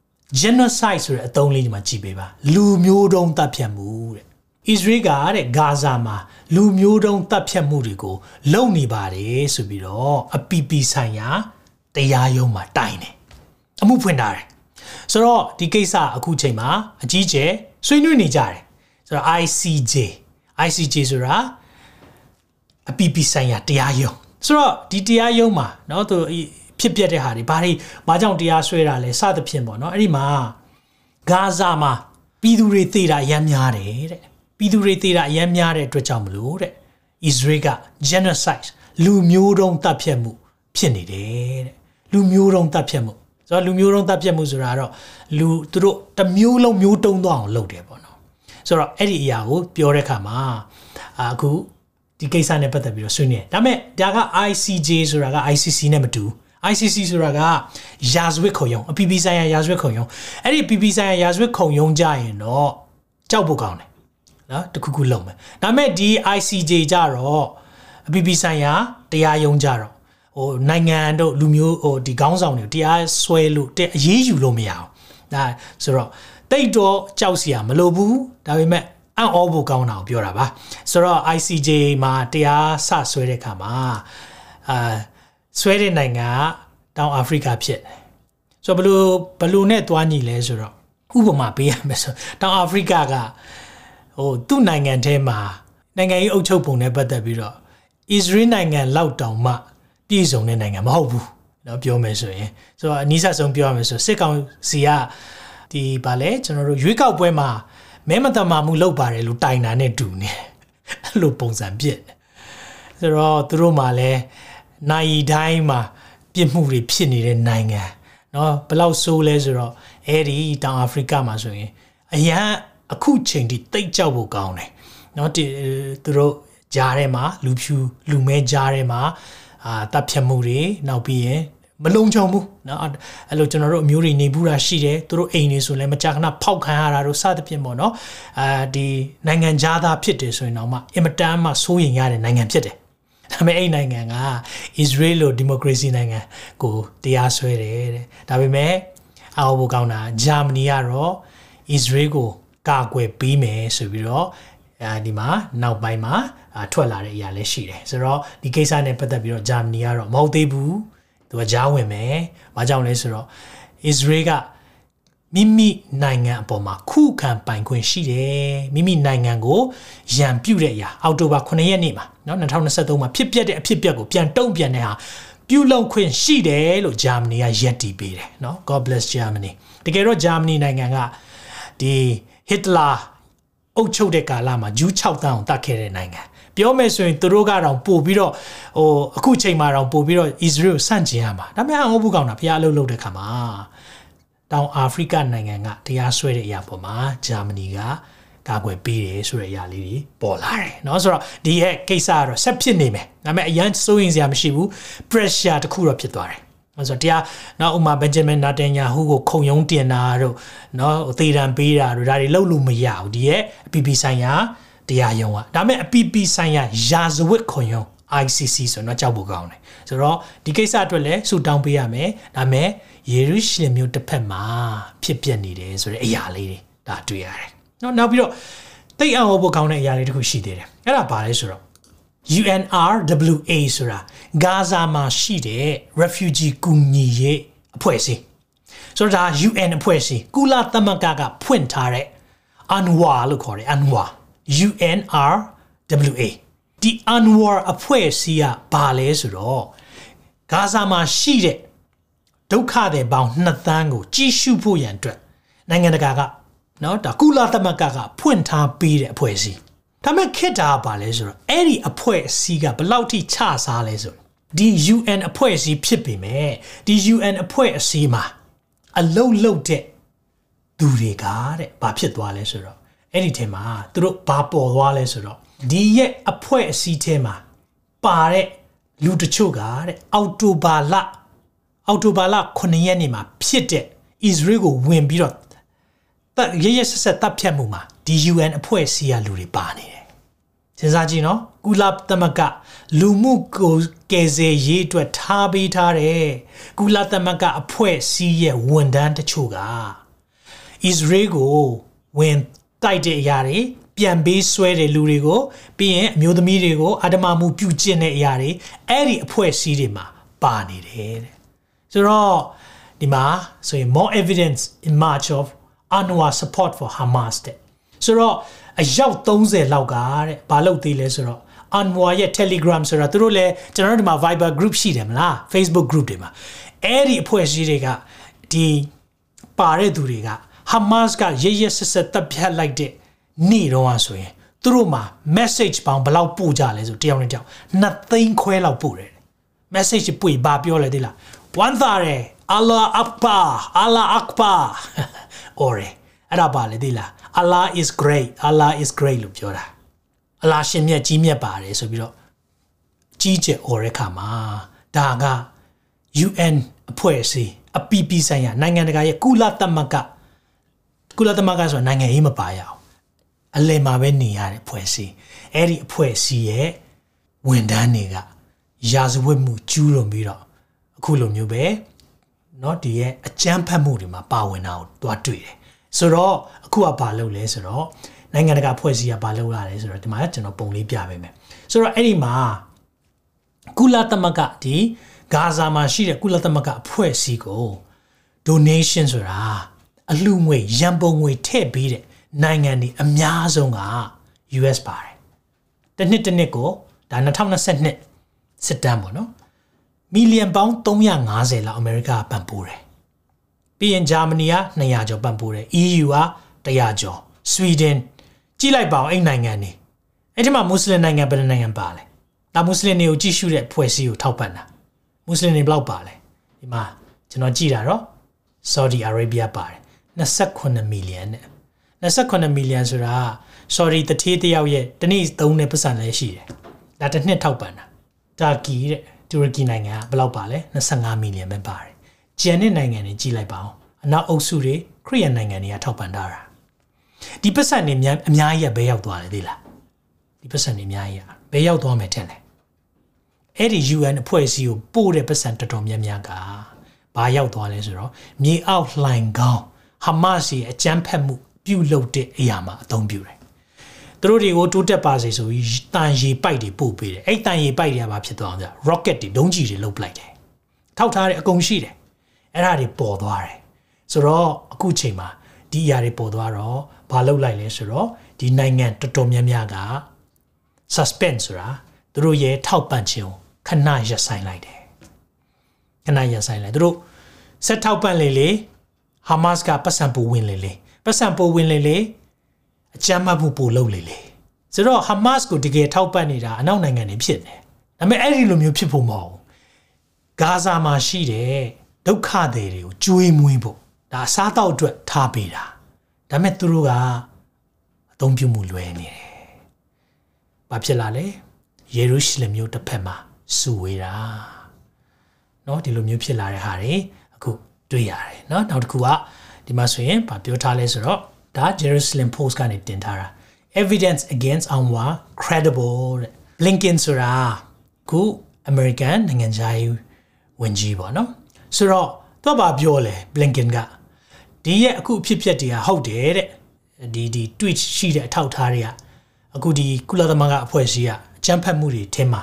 genocide ဆိုတဲ့အသုံးလေးဒီမှာကြည့်ပေးပါလူမျိုးတုံးတပ်ဖြတ်မှုတဲ့ Israel ကတဲ့ဂါဇာမှာလူမျိုးတုံးတပ်ဖြတ်မှုတွေကိုလုပ်နေပါတယ်ဆိုပြီးတော့အပီပီဆိုင်ရာတရားရုံးမှာတိုင်တယ်အမှုဖွင့်ထားတယ်ဆိုတော့ဒီကိစ္စအခုချိန်မှာအကြီးကျယ်ဆွေးနွေးနေကြတယ်ဆိုတော့ I C J I C J ဆိုတာအပီပီဆိုင်ရာတရားရုံးဆိုတော့ဒီတရားရုံးမှာเนาะသူဖြစ်ပျက်တဲ့ဟာတွေဘာတွေဘာကြောင့်တရားစွဲတာလဲစသဖြင့်ပေါ့เนาะအဲ့ဒီမှာဂါဇာမှာပြည်သူတွေသေတာအများများတယ်တဲ့ပြည်သူတွေသေတာအများများတဲ့အတွက်ကြောင့်မလို့တဲ့ Israel က genocide လူမျိုးတုံးတပ်ဖြတ်မှုဖြစ်နေတယ်တဲ့လူမျိုးတုံးတပ်ဖြတ်မှုဆိုတော့လူမျိုးတုံးတပ်ဖြတ်မှုဆိုတာတော့လူသူတို့တစ်မျိုးလုံးမျိုးတုံးသွားအောင်လုပ်တယ်ပေါ့နော်ဆိုတော့အဲ့ဒီအရာကိုပြောတဲ့အခါမှာအခုဒီကိစ္စနဲ့ပတ်သက်ပြီးတော့ဆွေးနွေးဒါပေမဲ့ဒါက I C J ဆိုတာက I C C နဲ့မတူ I C C ဆိုတာကရာဇဝတ်ခုံရုံးအပီပီဆိုင်ရာရာဇဝတ်ခုံရုံးအဲ့ဒီပီပီဆိုင်ရာရာဇဝတ်ခုံရုံးကြရင်တော့ကြောက်ဖို့ကောင်းတယ်နော်တခုခုလုံးမယ်ဒါပေမဲ့ဒီ I C J ကြတော့အပီပီဆိုင်ရာတရားရုံးကြတော့ဟိုနိုင်ငံတို့လူမျိုးဟိုဒီခေါင်းဆောင်တွေတရားစွဲလို့အရေးယူလို့မရအောင်ဒါဆိုတော့တိတ်တော့ကြောက်စရာမလိုဘူးဒါပေမဲ့အံ့ဩဖို့ကောင်းတာကိုပြောတာပါဆိုတော့ I C J မှာတရားစဆွဲတဲ့အခါမှာအာဆွဲတဲ့နိုင်ငံကတောင်အာဖရိကဖြစ်တယ်ဆိုတော့ဘလို့ဘလို့နဲ့တွားညီလဲဆိုတော့ဥပမာပေးရမယ်ဆိုတောင်အာဖရိကကဟိုသူ့နိုင်ငံထဲမှာနိုင်ငံရေးအုပ်ချုပ်ပုံနဲ့ပတ်သက်ပြီးတော့ Israel နိုင်ငံလောက်တောင်မှပြည်စုံတဲ့နိုင်ငံမဟုတ်ဘူးเนาะပြောမယ်ဆိုရင်ဆိုတော့အနည်းဆက်ဆုံးပြောရမယ်ဆိုစစ်ကောင်စီကဒီဗာလဲကျွန်တော်တို့ရွေးကောက်ပွဲမှာမဲမတမာမှုလုပ်ပါတယ်လို့တိုင်တာနဲ့တူနေအဲ့လိုပုံစံပြည့်ဆိုတော့သူတို့မှလည်းနိုင်တိုင်းမှာပြစ်မှုတွေဖြစ်နေတဲ့နိုင်ငံเนาะဘယ်လောက်ဆိုးလဲဆိုတော့အဲ့ဒီတောင်အာဖရိကမှာဆိုရင်အရန်အခုချိန်ထိတိတ်ကြောက်ဖို့ကောင်းတယ်เนาะသူတို့ကြားထဲမှာလူဖြူလူမဲကြားထဲမှာအာတပ်ဖြတ်မှုတွေနောက်ပြီးရင်မလုံခြုံဘူးเนาะအဲ့လိုကျွန်တော်တို့အမျိုးတွေနေဘူးတာရှိတယ်သူတို့အိမ်တွေဆိုလည်းမကြာခဏဖောက်ခံရတာတို့စသဖြင့်ပေါ့เนาะအာဒီနိုင်ငံသားသားဖြစ်တယ်ဆိုရင်တော့မှအင်မတန်မှစိုးရိမ်ရတဲ့နိုင်ငံဖြစ်တယ်ဒါပေမဲ့အဲ့နိုင်ငံက Israel လိုဒီမိုကရေစီနိုင်ငံကိုတရားစွဲတယ်တဲ့ဒါပေမဲ့အော်ဘကောင်းတာဂျာမနီကတော့ Israel ကိုကာကွယ်ပေးမယ်ဆိုပြီးတော့အဲဒီမှာနောက်ပိုင်းမှာထွက်လာတဲ့အရာလည်းရှိတယ်ဆိုတော့ဒီကိစ္စနဲ့ပတ်သက်ပြီးတော့ဂျာမနီကတော့မဟုတ်သေးဘူးသူကကြားဝင်မယ်ဘာကြောင့်လဲဆိုတော့ Israel ကမိမိနိုင်ငံအပေါ်မှာခုခံပိုင်ခွင့်ရှိတယ်မိမိနိုင်ငံကိုရန်ပြုတ်တဲ့အရာအောက်တိုဘာ9ရက်နေ့မှာเนาะ၂၀၂၃မှာဖြစ်ပျက်တဲ့အဖြစ်အပျက်ကိုပြန်တုံ့ပြန်တဲ့ဟာပြုလုပ်ခွင့်ရှိတယ်လို့ဂျာမနီကယက်တီပေးတယ်เนาะ God bless Germany တကယ်တော့ဂျာမနီနိုင်ငံကဒီဟစ်တလာအုပ်ချုပ်တဲ့ကာလမှာဂျူး၆တန်းအောင်တတ်ခဲ့တဲ့နိုင်ငံပြောမယ်ဆိုရင်သူတို့ကတော့ပို့ပြီးတော့ဟိုအခုချိန်မှာတော့ပို့ပြီးတော့ Israel ကိုဆန့်ကျင်ရမှာဒါပေမဲ့အဟုတ်ဘူးကောင်းတာဖျားအလုပ်လုပ်တဲ့ခါမှာတောင်အာဖရိကနိုင်ငံကတရားစွဲတဲ့အရာပေါ်မှာဂျာမနီကကာကွယ်ပေးတယ်ဆိုတဲ့အရာလေးတွေပေါ်လာတယ်เนาะဆိုတော့ဒီရဲ့ကိစ္စကတော့ဆက်ဖြစ်နေမယ်ဒါပေမဲ့အရန်စိုးရင်စရာမရှိဘူး pressure တခုတော့ဖြစ်သွားတယ်ဆိုတော့တရားနော်ဥမာဘင်ဂျမင်နာတန်ယာဟူကိုခုံရုံးတင်တာတို့နော်အသေးတံပေးတာတို့ဒါတွေလုပ်လို့မရဘူးဒီရဲ့အပီပီဆိုင်ရာတရားရုံးကဒါပေမဲ့အပီပီဆိုင်ရာရာဇဝတ်ခုံရုံး I C C ဆိုတော့ကြောက်ဖို့ကောင်းတယ်ဆိုတော့ဒီကိစ္စအတွက်လည်းဆူတောင်းပေးရမယ်ဒါပေမဲ့ယေရုရှလင်မြို့တစ်ဖက်မှာဖြစ်ပျက်နေတယ်ဆိုတဲ့အရာလေးတွေဒါတွေ့ရတယ်နော်နောက်ပြီးတော့တိတ်အောင်ဖို့ကောင်းတဲ့အရာလေးတစ်ခုရှိသေးတယ်အဲ့ဒါဘာလဲဆိုတော့U N R W A ဆိုတာဂါဇာမှာရှိတဲ့ refugee ကူညီရေးအဖွဲ့အစည်းဆိုတော့ဒါ U N အဖွဲ့အစည်းကုလသမဂ္ဂကဖွင့်ထားတဲ့ UNRWA လို့ခေါ်တယ် UNRWA U N R W A ဒီ UNRWA အဖွဲ့အစည်းကဘာလဲဆိုတော့ဂါဇာမှာရှိတဲ့ဒုက္ခတွေပေါင်းနှစ်သန်းကိုကြီးစုဖို့ရန်အတွက်နိုင်ငံတကာကနော်ဒါကုလသမဂ္ဂကဖွင့်ထားပေးတဲ့အဖွဲ့အစည်းဒါမဲ့ခက်တာပါလဲဆိုတော့အဲ့ဒီအဖွဲ့အစည်းကဘယ်လောက်ထိချစားလဲဆိုဒီ U N အဖွဲ့အစည်းဖြစ်ပေမဲ့ဒီ U N အဖွဲ့အစည်းမှာအလုံးလုံးတဲ့သူတွေကတဲ့ဘာဖြစ်သွားလဲဆိုတော့အဲ့ဒီထဲမှာသူတို့ဘာပေါ်သွားလဲဆိုတော့ဒီရဲ့အဖွဲ့အစည်းထဲမှာပါတဲ့လူတချို့ကတဲ့အော်တိုဘာလအော်တိုဘာလခုနှစ်ရက်နေ့မှာဖြစ်တဲ့ Israel ကိုဝင်ပြီးတော့တပ်ရရဆက်ဆက်တပ်ဖြတ်မှုမှာဒီ U N အဖွဲ့အစည်းကလူတွေပါနေတယ်စဉ်းစားကြည့်နော်ကုလသမဂ္ဂလူမှုကိုကယ်ဆယ်ရေးအတွက်ထားပေးထားတယ်ကုလသမဂ္ဂအဖွဲ့အစည်းရဲ့ဝန်ထမ်းတချို့က Israel ကိုဝင်တိုက်တဲ့အရာတွေပြန်ပေးဆွဲတဲ့လူတွေကိုပြီးရင်အမျိုးသမီးတွေကိုအဓမ္မမှုပြုကျင့်တဲ့အရာတွေအဲ့ဒီအဖွဲ့အစည်းတွေမှာပါနေတယ်တဲ့ဆိုတော့ဒီမှာဆိုရင် more evidence in March of UNRWA support for Hamas တဲ့ဆိုတော့အယောက်thirtyလောက်ကတဲ့ဘာလုပ်သေးလဲဆိုတော့ UNRWA ရဲ့ Telegram ဆိုတာသူတို့လည်းကျွန်တော်တို့ဒီမှာ Viber group ရှိတယ်မလား Facebook group တွေမှာအဲ့ဒီအဖွဲ့အစည်းတွေကဒီပါတဲ့သူတွေက Hamas ကရရဆက်ဆက်တပ်ဖြတ်လိုက်တဲ့နေ့တော့ဆိုရင်သူတို့မှာ message ပေါင်းဘယ်လောက်ပို့ကြလဲဆိုတယောက်နဲ့တယောက်နှစ်သိန်းခွဲလောက်ပို့တယ် message ပို့ဘာပြောလဲသိလားဝမ်းသာတယ် Allah Akbar Allah Akbar အော်ရအဲ့ဒါပါလေသိလား Allah is great Allah is great လို့ပြောတာအလားရှင်မြတ်ကြီးမြတ်ပါတယ်ဆိုပြီးတော့ကြီးကျယ်အော်ရခါမှာဒါက U N အဖွဲ့အစည်းအပီပီဆိုင်ရာနိုင်ငံတကာရဲ့ကုလသမဂ္ဂကုလသမဂ္ဂဆိုတာနိုင်ငံရေးမပါရအောင်အလယ်မှာပဲနေရတဲ့အဖွဲ့အစည်းအဲ့ဒီအဖွဲ့အစည်းရဲ့ဝန်ထမ်းတွေကရာဇဝတ်မှုကျူးလွန်ပြီးတော့အခုလိုမျိုးပဲเนาะဒီရဲ့အကြမ်းဖက်မှုတွေမှာပါဝင်တာကိုတွားတွေ့တယ်ဆိုတော့အခုကဘာလုပ်လဲဆိုတော့နိုင်ငံတကာအဖွဲ့အစည်းကဘာလုပ်လာလဲဆိုတော့ဒီမှာကျွန်တော်ပုံလေးပြပေးမယ်ဆိုတော့အဲ့ဒီမှာကုလသမဂ္ဂဒီဂါဇာမှာရှိတဲ့ကုလသမဂ္ဂအဖွဲ့အစည်းကို donation ဆိုတာအလှငွေရန်ပုံငွေထည့်ပေးတဲ့နိုင်ငံတွေအများဆုံးက U S ပါတယ်တစ်နှစ်တစ်နှစ်ကိုဒါtwenty twenty-twoစစ်တမ်းပေါ့နော်မီလီယံပေါင်းthree hundred fiftyလောက်အမေရိကပံ့ပိုးတယ်ပြီးရင်ဂျာမနီကtwo hundredကျော်ပံ့ပိုးတယ် E U ကone hundredကျော် Sweden ကြည့်လိုက်ပါအောင်အဲ့နိုင်ငံတွေအဲ့ဒီမှာမွတ်စလင်နိုင်ငံဘယ်နိုင်ငံပါလဲဒါမွတ်စလင်တွေကိုကြည့်ရှုတဲ့ဖွဲ့စည်းကိုထောက်ပံ့တာမွတ်စလင်တွေဘယ်လောက်ပါလဲဒီမှာကျွန်တော်ကြည့်တာတော့ Saudi Arabia ပါတယ်twenty-nineမီလီယံနဲ့twenty-nineမီလီယံဆိုတာ sorry တထေးတယောက်ရဲ့တနေ့သုံးတဲ့ပတ်စံလည်းရှိတယ်ဒါတစ်နှစ်ထောက်ပံ့တာတာကီတဲ့တူရကီနိုင်ငံကဘယ်လောက်ပါလဲtwenty-fiveမီလီယံပဲပါတယ်ကျန်တဲ့နိုင်ငံတွေကြည့်လိုက်ပါဦးအနောက်အုပ်စုတွေခရီးယန်နိုင်ငံတွေကထောက်ပံ့တာဒီပတ်စံတွေအများအများကြီးပဲရောက်သွားတယ်သိလားဒီပတ်စံတွေအများကြီးဘယ်ရောက်သွားမယ်ထင်လဲအဲ့ဒီ U N အဖွဲ့အစည်းကိုပို့တဲ့ပတ်စံတော်တော်များများကဘာရောက်သွားလဲဆိုတော့မြေအောက်လှိုင်ကောင်းဟာမတ်ရဲ့အကြမ်းဖက်မှုပြုလုပ်တဲ့အရာမှာအသုံးပြုတယ်သူတို့တွေကိုတိုးတက်ပါစေဆိုပြီးတန်ရေပိုက်တွေပို့ပေးတယ်အဲ့တန်ရေပိုက်တွေကဘာဖြစ်သွားအောင်လဲ rocket တွေဒုံးကျည်တွေလုတ်ပလိုက်တယ်ထောက်ထားတဲ့အကုန်ရှိတယ်အဲ့ဒါတွေပေါ်သွားတယ်ဆိုတော့အခုချိန်မှာဒီအရာတွေပေါ်သွားတော့ဘာလုပ်လိုက်လဲဆိုတော့ဒီနိုင်ငံတော်တော်များများက suspense ဆိုတာသူတို့ရဲ့ထောက်ပံ့ခြင်းကိုခဏရပ်ဆိုင်းလိုက်တယ်ခဏရပ်ဆိုင်းလိုက်သူတို့ဆက်ထောက်ပံ့လေလေ Hamas ကပတ်စံပူဝင်လေလေပတ်စံပူဝင်လေလေအကြမ်းဖက်မှုပူလုပ်လေလေဆိုတော့ Hamas ကိုတကယ်ထောက်ပံ့နေတာအနောက်နိုင်ငံတွေဖြစ်နေဒါပေမဲ့အဲ့ဒီလိုမျိုးဖြစ်ဖို့မဟုတ်ဂါဇာမှာရှိတဲ့ဒုက္ခသည်တွေကိုကျွေးမွေးဖို့ဒါအစားတောက်အတွက်ထားပေးတာဒါပေမဲ့သူတို့ကအသုံးပြုမှုလွယ်နေတယ်ဘာဖြစ်လာလဲယေရုရှလင်မြို့တစ်ဖက်မှာစုဝေးတာเนาะဒီလိုမျိုးဖြစ်လာတဲ့ဟာတွေအခုတွေ့ရတယ်เนาะနောက်တစ်ခုကဒီမှာဆိုရင်ဗာပြောထားလဲဆိုတော့ဒါ Jerusalem Post ကနေတင်ထားတာ evidence against UNRWA credible တဲ့ Blinken ဆိုတာခု American နိုင်ငံခြားရေးဝန်ကြီးပေါ့နော်ဆိုတော့သူကဗာပြောလဲ Blinken ကဒီရဲ့အခုအဖြစ်အပျက်တွေကဟုတ်တယ်တဲ့ဒီဒီ tweet ရှိတဲ့အထောက်ထားတွေကအခုဒီကုလသမဂ္ဂအဖွဲ့အစည်းကအကြမ်းဖက်မှုတွေထင်မှာ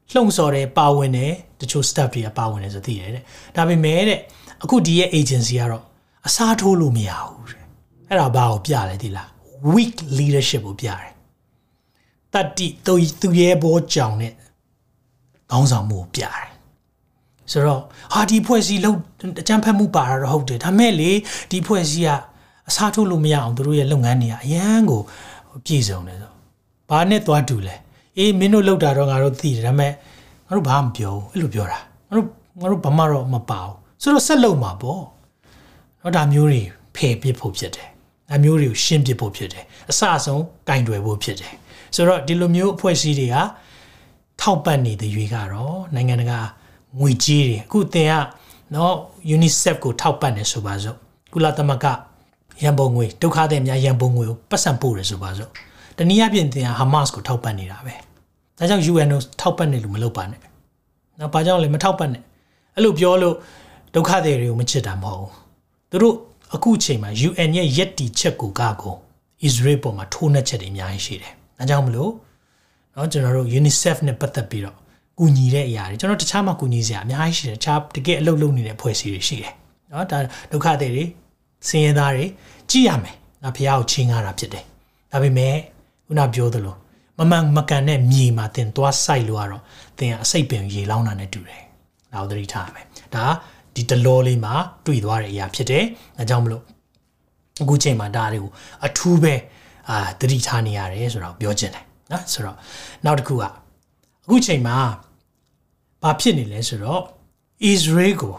လှုံ့ဆော်တယ်ပါဝင်တယ်တချို့ staff တွေကပါဝင်တယ်ဆိုသိရတယ်တဲ့ဒါပေမဲ့တဲ့အခုဒီရဲ့ agency ကတော့အစားထိုးလို့မရဘူးတဲ့အဲ့ဒါဘာကိုပြလဲဒီလား weak leadership ကိုပြတယ်တတိသူသူရဲ့ဘောကြောင်နဲ့ခေါင်းဆောင်မှုကိုပြတယ်ဆိုတော့ဟာဒီဖွဲ့စည်းလုံးအကြမ်းဖက်မှုပါတာတော့ဟုတ်တယ်ဒါမဲ့လေဒီဖွဲ့စည်းကအစားထိုးလို့မရအောင်တို့ရဲ့လုပ်ငန်းတွေကအရန်ကိုပြည့်စုံတယ်ဆိုဘာနဲ့သွားတူလဲအေးမင်းတို့လောက်တာတော့ငါတို့သိတယ်ဒါမဲ့ငါတို့ဘာမှမပြောဘူးအဲ့လိုပြောတာငါတို့ငါတို့ဘာမှတော့မပါဘူးဆိုတော့ဆက်လုပ်မှာပေါ့တော့ဒါမျိုးတွေဖယ်ပစ်ဖို့ဖြစ်တယ်ဒါမျိုးတွေကိုရှင်းပစ်ဖို့ဖြစ်တယ်အစအဆုံးကင်တွယ်ဖို့ဖြစ်တယ်ဆိုတော့ဒီလိုမျိုးအဖွဲ့အစည်းတွေကထောက်ပံ့နေတဲ့ရွေးကတော့နိုင်ငံတကာငွေကြေးတွေအခုတင်ကနော် UNICEF ကိုထောက်ပံ့နေဆိုပါစို့ကုလသမဂ္ဂရန်ပုံငွေဒုက္ခသည်များရန်ပုံငွေကိုပတ်စံပို့တယ်ဆိုပါစို့တနည်းအားဖြင့်တင်က Hamas ကိုထောက်ပံ့နေတာပဲဒါကြောင့် ယူအန် ကိုထောက်ပံ့နေလို့မလုပ်ပါနဲ့နော်ဘာကြောင့်လဲမထောက်ပံ့နဲ့အဲ့လိုပြောလို့ဒုက္ခသည်တွေကိုမချစ်တာမဟုတ်ဘူးသူတို့အခုအချိန်မှာ ယူအန် ရဲ့ယက်တီချက်ကိုကကို Israel ပေါ်မှာထိုးနှက်ချက်တွေအများကြီးရှိတယ်ဒါကြောင့်မလို့နော်ကျွန်တော်တို့ UNICEF နဲ့ပတ်သက်ပြီးတော့ကူညီတဲ့အရာတွေကျွန်တော်တခြားမှကူညီစရာအများကြီးရှိတယ်တခြားတကယ်အလုပ်လုပ်နေတဲ့ဖွဲ့စည်းတွေရှိတယ်နော်ဒါဒုက္ခသည်တွေဆင်းရဲသားတွေကြည့်ရမယ်ဒါဖះကိုချင်းကားတာဖြစ်တယ်ဒါပေမဲ့ခုနပြောသလိုမမှန်မကန်တဲ့မြေမှာတင်သွားဆိုင်လို့ကတော့တင်ကအစိတ်ပင်ရေလောင်းတာနဲ့တူတယ်ဒါကိုသတိထားရမယ်ဒါဒီတလောလေးမှာတွေ့သွားတဲ့အရာဖြစ်တယ်ဒါကြောင့်မလို့အခုချိန်မှာဒါတွေကိုအထူးပဲအာသတိထားနေရတယ်ဆိုတော့ပြောချင်တယ်နော်ဆိုတော့နောက်တစ်ခုကအခုချိန်မှာဘာဖြစ်နေလဲဆိုတော့ Israel ကို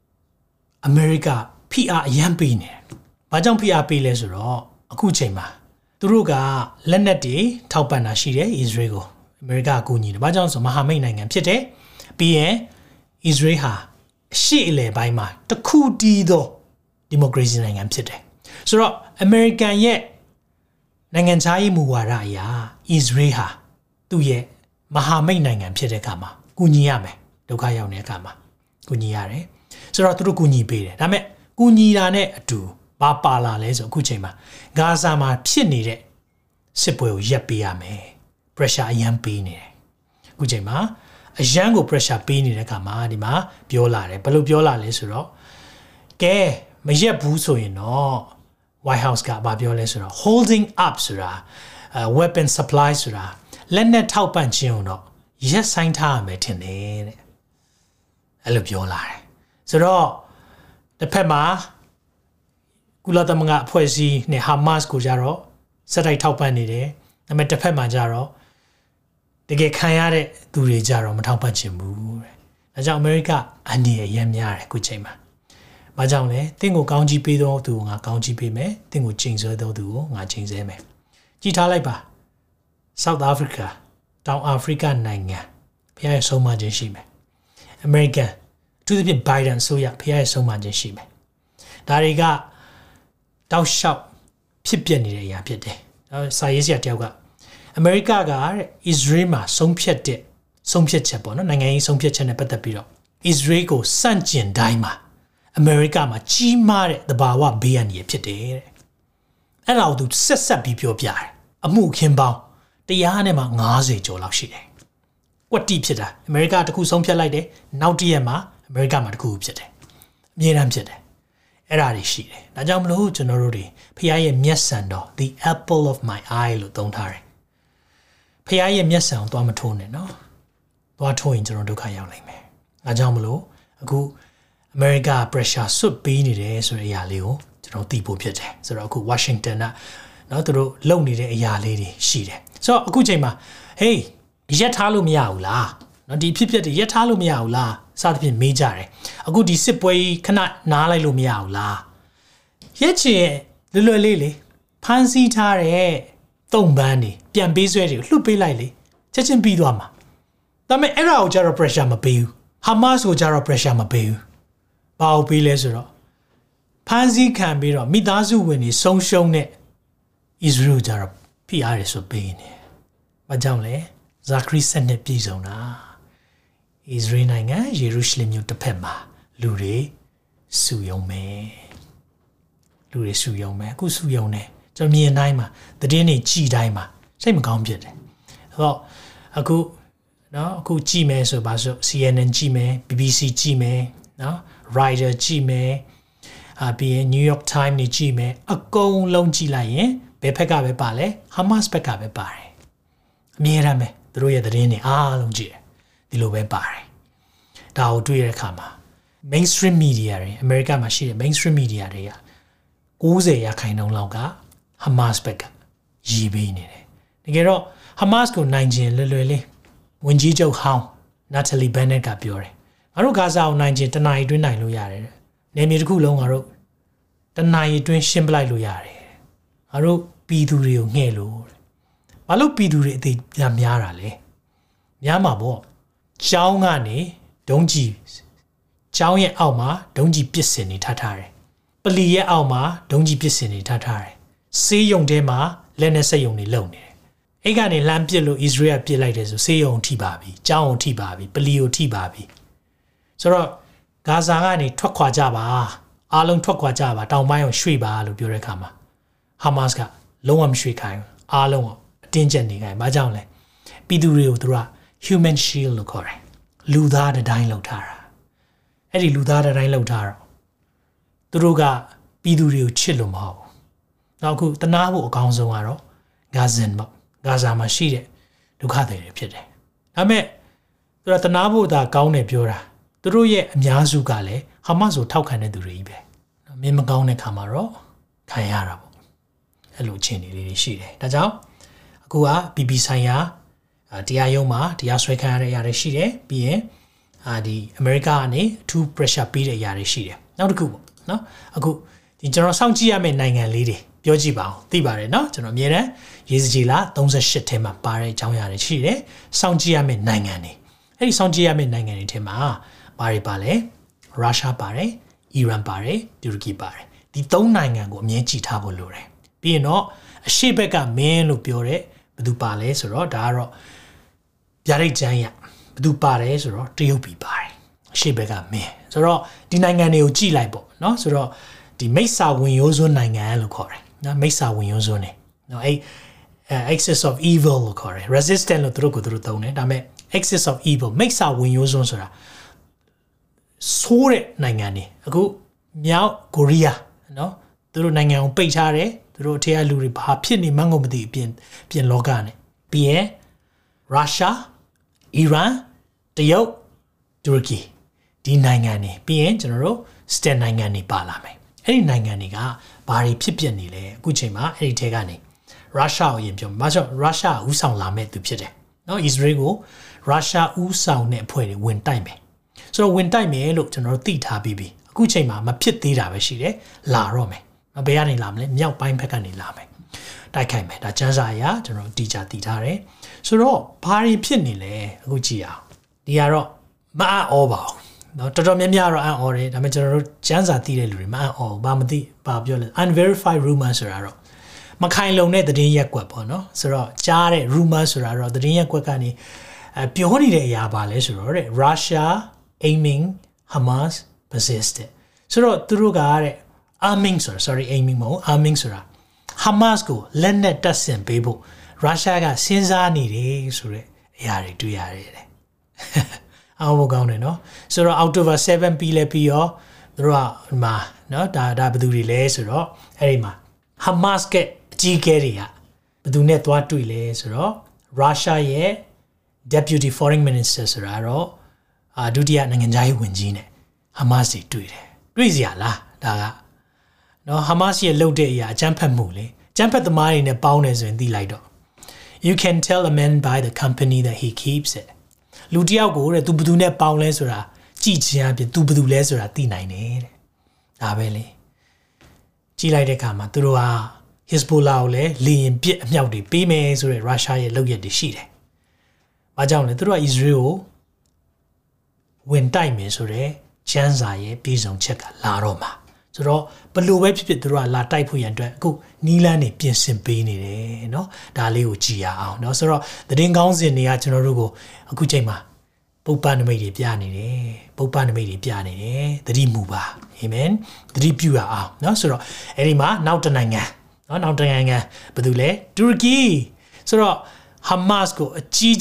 America ဖိအားအရန်ပေးနေတယ်ဘာကြောင့်ဖိအားပေးလဲဆိုတော့အခုချိန်မှာသူတို့ကလက်နက်တွေထောက်ပံ့တာရှိတယ် Israel ကို America အကူအညီတယ်ဘာကြောင့်ဆိုမဟာမိတ်နိုင်ငံဖြစ်တယ်ပြီးရင် Israel ဟာအရှေ့အလယ်ပိုင်းမှာတခုတည်းသောဒီမိုကရေစီနိုင်ငံဖြစ်တယ်ဆိုတော့ American ရဲ့နိုင်ငံခြားရေးမူဝါဒအရာ Israel ဟာသူ့ရဲ့မဟာမိတ်နိုင်ငံဖြစ်တဲ့အခါမှာကူညီရမယ်ဒုက္ခရောက်နေတဲ့အခါမှာကူညီရတယ်ဆိုတော့သူတို့ကူညီပေးတယ်ဒါပေမဲ့ကူညီတာနဲ့အတူဘာပါလာလဲဆိုအခုချိန်မှာဂါဇာမှာဖြစ်နေတဲ့စစ်ပွဲကိုရပ်ပေးရမယ် pressure အရန်ပေးနေတယ်အခုချိန်မှာအရန်ကို pressure ပေးနေတဲ့အခါမှာဒီမှာပြောလာတယ်ဘယ်လိုပြောလာလဲဆိုတော့ကဲမရက်ဘူးဆိုရင်တော့ White House ကဘာပြောလဲဆိုတော့ holding up ဆိုတာ weapon supply ဆိုတာလက်နက်ထောက်ပံ့ခြင်းကိုတော့ရက်ဆိုင်ထားရမယ်ထင်တယ်တဲ့အဲ့လိုပြောလာတယ်ဆိုတော့တစ်ဖက်မှာကုလသမဂ္ဂအဖွဲ့အစည်းနဲ့ Hamas ကိုကြတော့စက်တိုက်ထောက်ပံ့နေတယ်ဒါပေမဲ့တစ်ဖက်မှာကြတော့တကယ်ခံရတဲ့သူတွေကြတော့မထောက်ပံ့ချင်ဘူးတဲ့ဒါကြောင့်အမေရိကအန်ဒီရရမ်းများတယ်အခုချိန်မှာဘာကြောင့်လဲတင့်ကိုကောင်းကြီးပေးတော့သူကိုငါကောင်းကြီးပေးမယ်တင့်ကိုချိန်ဆွဲတော့သူကိုငါချိန်ဆဲမယ်ကြည်ထားလိုက်ပါ South Africa တောင်အာဖရိကနိုင်ငံဖះရဲ့ဆုံးမခြင်းရှိမယ် American အထူးသဖြင့် Biden ဆိုရဖះရဲ့ဆုံးမခြင်းရှိမယ်ဒါတွေကတောက်လျှောက်ဖြစ်ပျက်နေတဲ့အရာဖြစ်တယ်စာရေးဆရာတယောက်ကအမေရိကကတဲ့ Israel မှာဆုံးဖြတ်တဲ့ဆုံးဖြတ်ချက်ပေါ့နော်နိုင်ငံရေးဆုံးဖြတ်ချက်နဲ့ပတ်သက်ပြီးတော့ Israel ကိုစန့်ကျင်တိုင်းမှာအမေရိကမှာကြီးမားတဲ့သဘာဝဘေးအန္တရာယ်ဖြစ်တယ်တဲ့အဲ့ဒါကိုသူဆက်ဆက်ပြီးပြောပြတယ်အမှုခင်းပေါင်းတရားနဲ့မှငါးဆယ်ကျော်လောက်ရှိတယ်ကွက်တိဖြစ်တာအမေရိကတခုဆုံးဖြတ်လိုက်တယ်နောက်တစ်ရက်မှာအမေရိကမှာတခုဖြစ်တယ်အမြဲတမ်းဖြစ်တယ်အဲ့ဒါတွေရှိတယ်ဒါကြောင့်မလို့ကျွန်တော်တို့တွေဖခင်ရဲ့မျက်စံတော် the apple of my eye လို့သုံးထားတယ်ဖခင်ရဲ့မျက်စံကိုသွားမထိုးနဲ့နော်သွားထိုးရင်ကျွန်တော်ဒုက္ခရောက်နိုင်မယ်ဒါကြောင့်မလို့အခုအမေရိက pressure ဆွတ်ပေးနေတယ်ဆိုတဲ့အရာလေးကိုကျွန်တော်သိဖို့ဖြစ်တယ်ဆိုတော့အခု Washington ကနော်သူတို့လုပ်နေတဲ့အရာလေးတွေရှိတယ်ဆိုတော့အခုချိန်မှာ hey ရက်ထားလို့မရဘူးလားနော်ဒီဖြစ်ဖြစ်တွေရက်ထားလို့မရဘူးလားစသဖြင့်မေးကြတယ်အခုဒီစစ်ပွဲခဏနားလိုက်လို့မရဘူးလားရက်ချင်လွယ်လွယ်လေးလေဖမ်းဆီးထားတဲ့တုံပန်းတွေပြန်ပေးဆွဲတွေကိုလှုပ်ပေးလိုက်လေချက်ချင်းပြီးသွားမှာဒါပေမဲ့အဲ့ဒါကိုကျတော့ pressure မပေးဘူး Hamas ကိုကျတော့ pressure မပေးဘူးဘာလို့ပေးလဲဆိုတော့ဖမ်းဆီးခံပြီးတော့မိသားစုဝင်တွေဆုံးရှုံးတဲ့ Israel ကျတော့ဖိအားရဆိုပေးနေဘာကြောင့်လဲဇာခရီစနစ်ပြည်စုံတာ Israel နိုင်ငံယေရုရှလင်မြို့တစ်ဖက်မှာလူတွေစုယုံမယ်လူတွေစုယုံမယ်အခုစုယုံတယ်ကျွန်တော်မြင်တိုင်းမှာသတင်းတွေကြည်တိုင်းမှာစိတ်မကောင်းဖြစ်တယ်ဆိုတော့အခုနော်အခုကြည့်မယ်ဆိုပါစို့ C N N ကြည့်မယ် B B C ကြည့်မယ်နော် Reader ကြည့်မယ်အာပြီးရင် New York Times နေကြည့်မယ်အကုန်လုံးကြည့်လိုက်ရင်ဘယ်ဘက်ကပဲပါလဲ Hamas ဘက်ကပဲပါတယ်အမြဲတမ်းပဲသူတို့ရဲ့သတင်းတွေအားလုံးကြည့်တယ်ဒီလိုပဲပါတယ်ဒါကိုတွေ့ရတဲ့အခါမှာ mainstream media တွေ America မှာရှိတဲ့ mainstream media တွေကninetyရာခိုင်နှုန်းလောက်က Hamas ဘက်ကရည်ပေးနေတယ်တကယ်တော့ Hamas ကိုနိုင်ခြင်းလွယ်လွယ်လေးဝန်ကြီးချုပ်ဟောင်း Natalie Bennett ကပြောတယ်ငါတို့ဂါဇာကိုနိုင်ခြင်းတနာရီတွင်းနိုင်လို့ရတယ်နေမြေတစ်ခုလုံးငါတို့တနာရီတွင်းရှင်းပလိုက်လို့ရတယ်ငါတို့ပြည်သူတွေကိုငှဲ့လို့ဘာလို့ပြည်သူတွေအသေးများများတာလဲများမှာပေါ့ကျောင်းကနေဒုံးကြီးကျောင်းရဲ့အောက်မှာဒုံးကြီးပစ်စင်နေထားထားတယ်ပလီရဲ့အောက်မှာဒုံးကြီးပစ်စင်နေထားထားတယ်ဆေးရုံထဲမှာလက်နဲ့စက်ရုံတွေလုံနေတယ်အဲ့ကနေလှမ်းပစ်လို့ Israel ပစ်လိုက်တယ်ဆိုဆေးရုံထိပါပြီကျောင်းကိုထိပါပြီပလီကိုထိပါပြီဆိုတော့ဂါဇာကနေထွက်ခွာကြပါအားလုံးထွက်ခွာကြပါတောင်ပိုင်းကိုရွှေ့ပါလို့ပြောတဲ့အခါမှာ Hamas ကလုံးဝမရွှေ့ခိုင်းဘူးအားလုံးကိုအတင်းကျပ်နေခိုင်းဘာကြောင့်လဲပြည်သူတွေကိုသူက human shield လို့ခေါ်တယ်လူသားတစ်တိုင်းလောက်ထားတာအဲ့ဒီလူသားတစ်တိုင်းလောက်ထားတော့သူတို့ကပြည်သူတွေကိုချစ်လို့မဟုတ်ဘူးနောက်အခုတနာဖို့အကောင်းဆုံးကတော့ဂါဇန်ပေါ့ဂါဇာမှာရှိတဲ့ဒုက္ခသည်တွေဖြစ်တယ်ဒါပေမဲ့သူကတနာဖို့သာကောင်းတယ်ပြောတာသူတို့ရဲ့အများစုကလည်းဟာမတ်ကိုထောက်ခံတဲ့သူတွေကြီးပဲမင်းမကောင်းတဲ့ခါမှာတော့ခံရတာပေါ့အဲ့လိုအခြေအနေလေးတွေရှိတယ်ဒါကြောင့်အခုက B B ဆိုင်ရာတရားရုံးမှာတရားစွဲခံရတဲ့အရာတွေရှိတယ်ပြီးရင်အာဒီအမေရိကကနေအထူး pressure ပေးတဲ့အရာတွေရှိတယ်နောက်တစ်ခုပေါ့နော်အခုဒီကျွန်တော်စောင့်ကြည့်ရမယ့်နိုင်ငံလေးတွေပြောကြည့်ပါအောင်သိပါတယ်နော်ကျွန်တော်အမြဲတမ်းရေးစကြည်လာthirty-eightထဲမှာပါတဲ့အကြောင်းအရာတွေရှိတယ်စောင့်ကြည့်ရမယ့်နိုင်ငံတွေအဲ့ဒီစောင့်ကြည့်ရမယ့်နိုင်ငံတွေထဲမှာဘာတွေပါလဲရုရှားပါတယ်အီရန်ပါတယ်တူရကီပါတယ်ဒီသုံးနိုင်ငံကိုအမြဲကြည့်ထားဖို့လိုတယ်ပြီးရင်တော့အရှေ့ဘက်ကမင်းလို့ပြောတဲ့ဘယ်သူပါလဲဆိုတော့ဒါကတော့ဗျာဒိတ်ကျမ်းရဘယ်သူပါတယ်ဆိုတော့တရုတ်ပြည်ပါတယ်အရှေ့ဘက်ကမင်းဆိုတော့ဒီနိုင်ငံတွေကိုကြည့်လိုက်ပေါ့နော်ဆိုတော့ဒီမိစ္ဆာဝင်ရိုးစွန်းနိုင်ငံလို့ခေါ်တယ်နော်မိစ္ဆာဝင်ရိုးစွန်းနေနော်အဲ့ axis of evil လို့ခေါ်တယ် resistant လို့သူတို့ကိုသူတို့သုံးတယ်ဒါပေမဲ့ axis of evil မိစ္ဆာဝင်ရိုးစွန်းဆိုတာဆိုးတဲ့နိုင်ငံတွေအခုမြောက်ကိုရီးယားနော်သူတို့နိုင်ငံကိုပိတ်ထားတယ်သူတို့အထက်ကလူတွေဘာဖြစ်နေမှန်းကိုမသိအပြင်ပြင်လောကနဲ့ပြီးရင်ရုရှားအီရန်တရုတ်တူရကီဒီနိုင်ငံတွေပြီးရင်ကျွန်တော်တို့စတက်နိုင်ငံတွေပါလာမယ်အဲ့ဒီနိုင်ငံတွေကဘာတွေဖြစ်ပြနေလဲအခုချိန်မှာအဲ့ဒီထဲကနေရုရှားကိုရင်ပြောမှာဆိုရုရှားဦးဆောင်လာမဲ့သူဖြစ်တယ်နော်အစ္စရေးကိုရုရှားဦးဆောင်တဲ့အဖွဲ့တွေဝင်တိုက်မယ်ဆိုတော့ဝင်တိုက်မယ်လို့ကျွန်တော်တို့သိထားပြီးပြီအခုချိန်မှာမဖြစ်သေးတာပဲရှိတယ်လာတော့မယ်ဘယ်ကနေလာမလဲမြောက်ပိုင်းဘက်ကနေလာမယ်တိုက်ခိုက်မယ်ဒါကျန်းစာအရာကျွန်တော်တီချာတည်ထားတယ်ဆိုတော့ဘာတွေဖြစ်နေလဲအခုကြည့်အောင်ဒီကတော့မအံ့ဩပါဘူးเนาะတော်တော်များများတော့အံ့ဩတယ်ဒါပေမဲ့ကျွန်တော်တို့ကျန်းစာတည်တဲ့လူတွေမအံ့ဩဘာမသိဘာပြောလဲ unverified rumor ဆိုတာတော့မခိုင်လုံတဲ့သတင်းရက်ကွက်ပေါ့နော်ဆိုတော့ကြားတဲ့ rumor ဆိုတာတော့သတင်းရက်ကွက်ကနေအပြောနေတဲ့အရာပါလဲဆိုတော့တဲ့ Russia aiming Hamas persisted ဆိုတော့သူတို့ကတဲ့ arming ဆိုတာ sorry aiming မဟုတ် arming ဆိုတာ Hamas ကိုလက်နက်တပ်ဆင်ပေးဖို့ရုရှားကစဉ်းစားနေတယ်ဆိုတဲ့အရာတွေတွေ့ရတယ်တဲ့အောင်မကောင်းတယ်နော်ဆိုတော့ October sevenပြီးလဲပြီးရောသူတို့ကဒီမှာနော်ဒါဒါဘယ်သူတွေလဲဆိုတော့အဲ့ဒီမှာ Hamas ကအကြီးအကဲတွေကဘယ်သူနဲ့သွားတွေ့လဲဆိုတော့ရုရှားရဲ့ deputy foreign minister ဆိုတာတော့အာဒုတိယနိုင်ငံသားရေးဝန်ကြီးနဲ့ Hamas တွေတွေ့တယ်တွေ့စရာလားဒါကနော် Hamas ရဲ့လုပ်တဲ့အရာအကြမ်းဖက်မှုလေအကြမ်းဖက်သမားတွေနဲ့ပေါင်းတယ်ဆိုရင်သိလိုက်တော့ you can tell a man by the company that he keeps it လူတယောက်ကိုတဲ့ तू ဘယ်သူနဲ့ပေါင်းလဲဆိုတာကြည့်ချင်းအပြင် तू ဘယ်သူလဲဆိုတာသိနိုင်တယ်တဲ့ဒါပဲလေကြည့်လိုက်တဲ့အခါမှာသူတို့ဟာ Hezbollah ကိုလည်းလေရင်ပစ်အမြောက်တွေပေးမယ်ဆိုတဲ့ရုရှားရဲ့လုပ်ရက်တွေရှိတယ်။ဘာကြောင့်လဲသူတို့က Israel ကိုဝင်တိုက်မယ်ဆိုတဲ့ချမ်းစာရဲ့ပြည်စုံချက်ကလာတော့မှာဆိုတော့ဘလို့ပဲဖြစ်ဖြစ်သူတို့ကလာတိုက်ဖို့ရန်အတွက်အခုနီးလန်းနေပြင်ဆင်ပေးနေတယ်เนาะဒါလေးကိုကြည်ရအောင်เนาะဆိုတော့သတင်းကောင်းစင်တွေကကျွန်တော်တို့ကိုအခုချိန်မှာပုပ္ပနမိတ်တွေပြနေတယ်ပုပ္ပနမိတ်တွေပြနေတယ်သတိမူပါအာမင်သတိပြုရအောင်เนาะဆိုတော့အဲ့ဒီမှာနောက်တစ်နိုင်ငံเนาะနောက်တစ်နိုင်ငံဘာလို့လဲတူရကီဆိုတော့ Hamas ကိုအကြီးကျယ်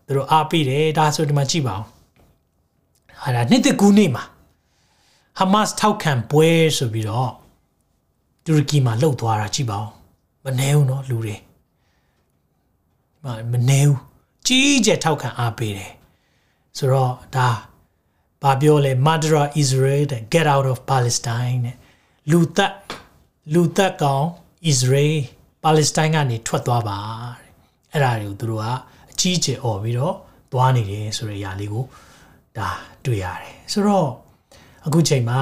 သူတို့အားပေးတယ်ဒါဆိုဒီမှာကြည့်ပါဦးဟာဒါနှစ်သက်ကူးနေမှာဟာမတ်ထောက်ခံပွဲဆိုပြီးတော့တူရကီမှာလှုပ်သွားတာကြည့်ပါဦးမနှဲဘူးနော်လူတွေမနှဲဘူးကြီးကျယ်ထောက်ခံအားပေးတယ်ဆိုတော့ဒါဘာပြောလဲ Murder Israel get out of Palestine နဲ့လူသက်လူသက်ကောင် Israel Palestine ကနေထွက်သွားပါအဲ့ဒါတွေကိုသူတို့ကအကြီးကျယ်អော်ပြီးတော့သွားနေတယ်ဆိုတဲ့အရာလေးကိုဒါတွေ့ရတယ်ဆိုတော့အခုချိန်မှာ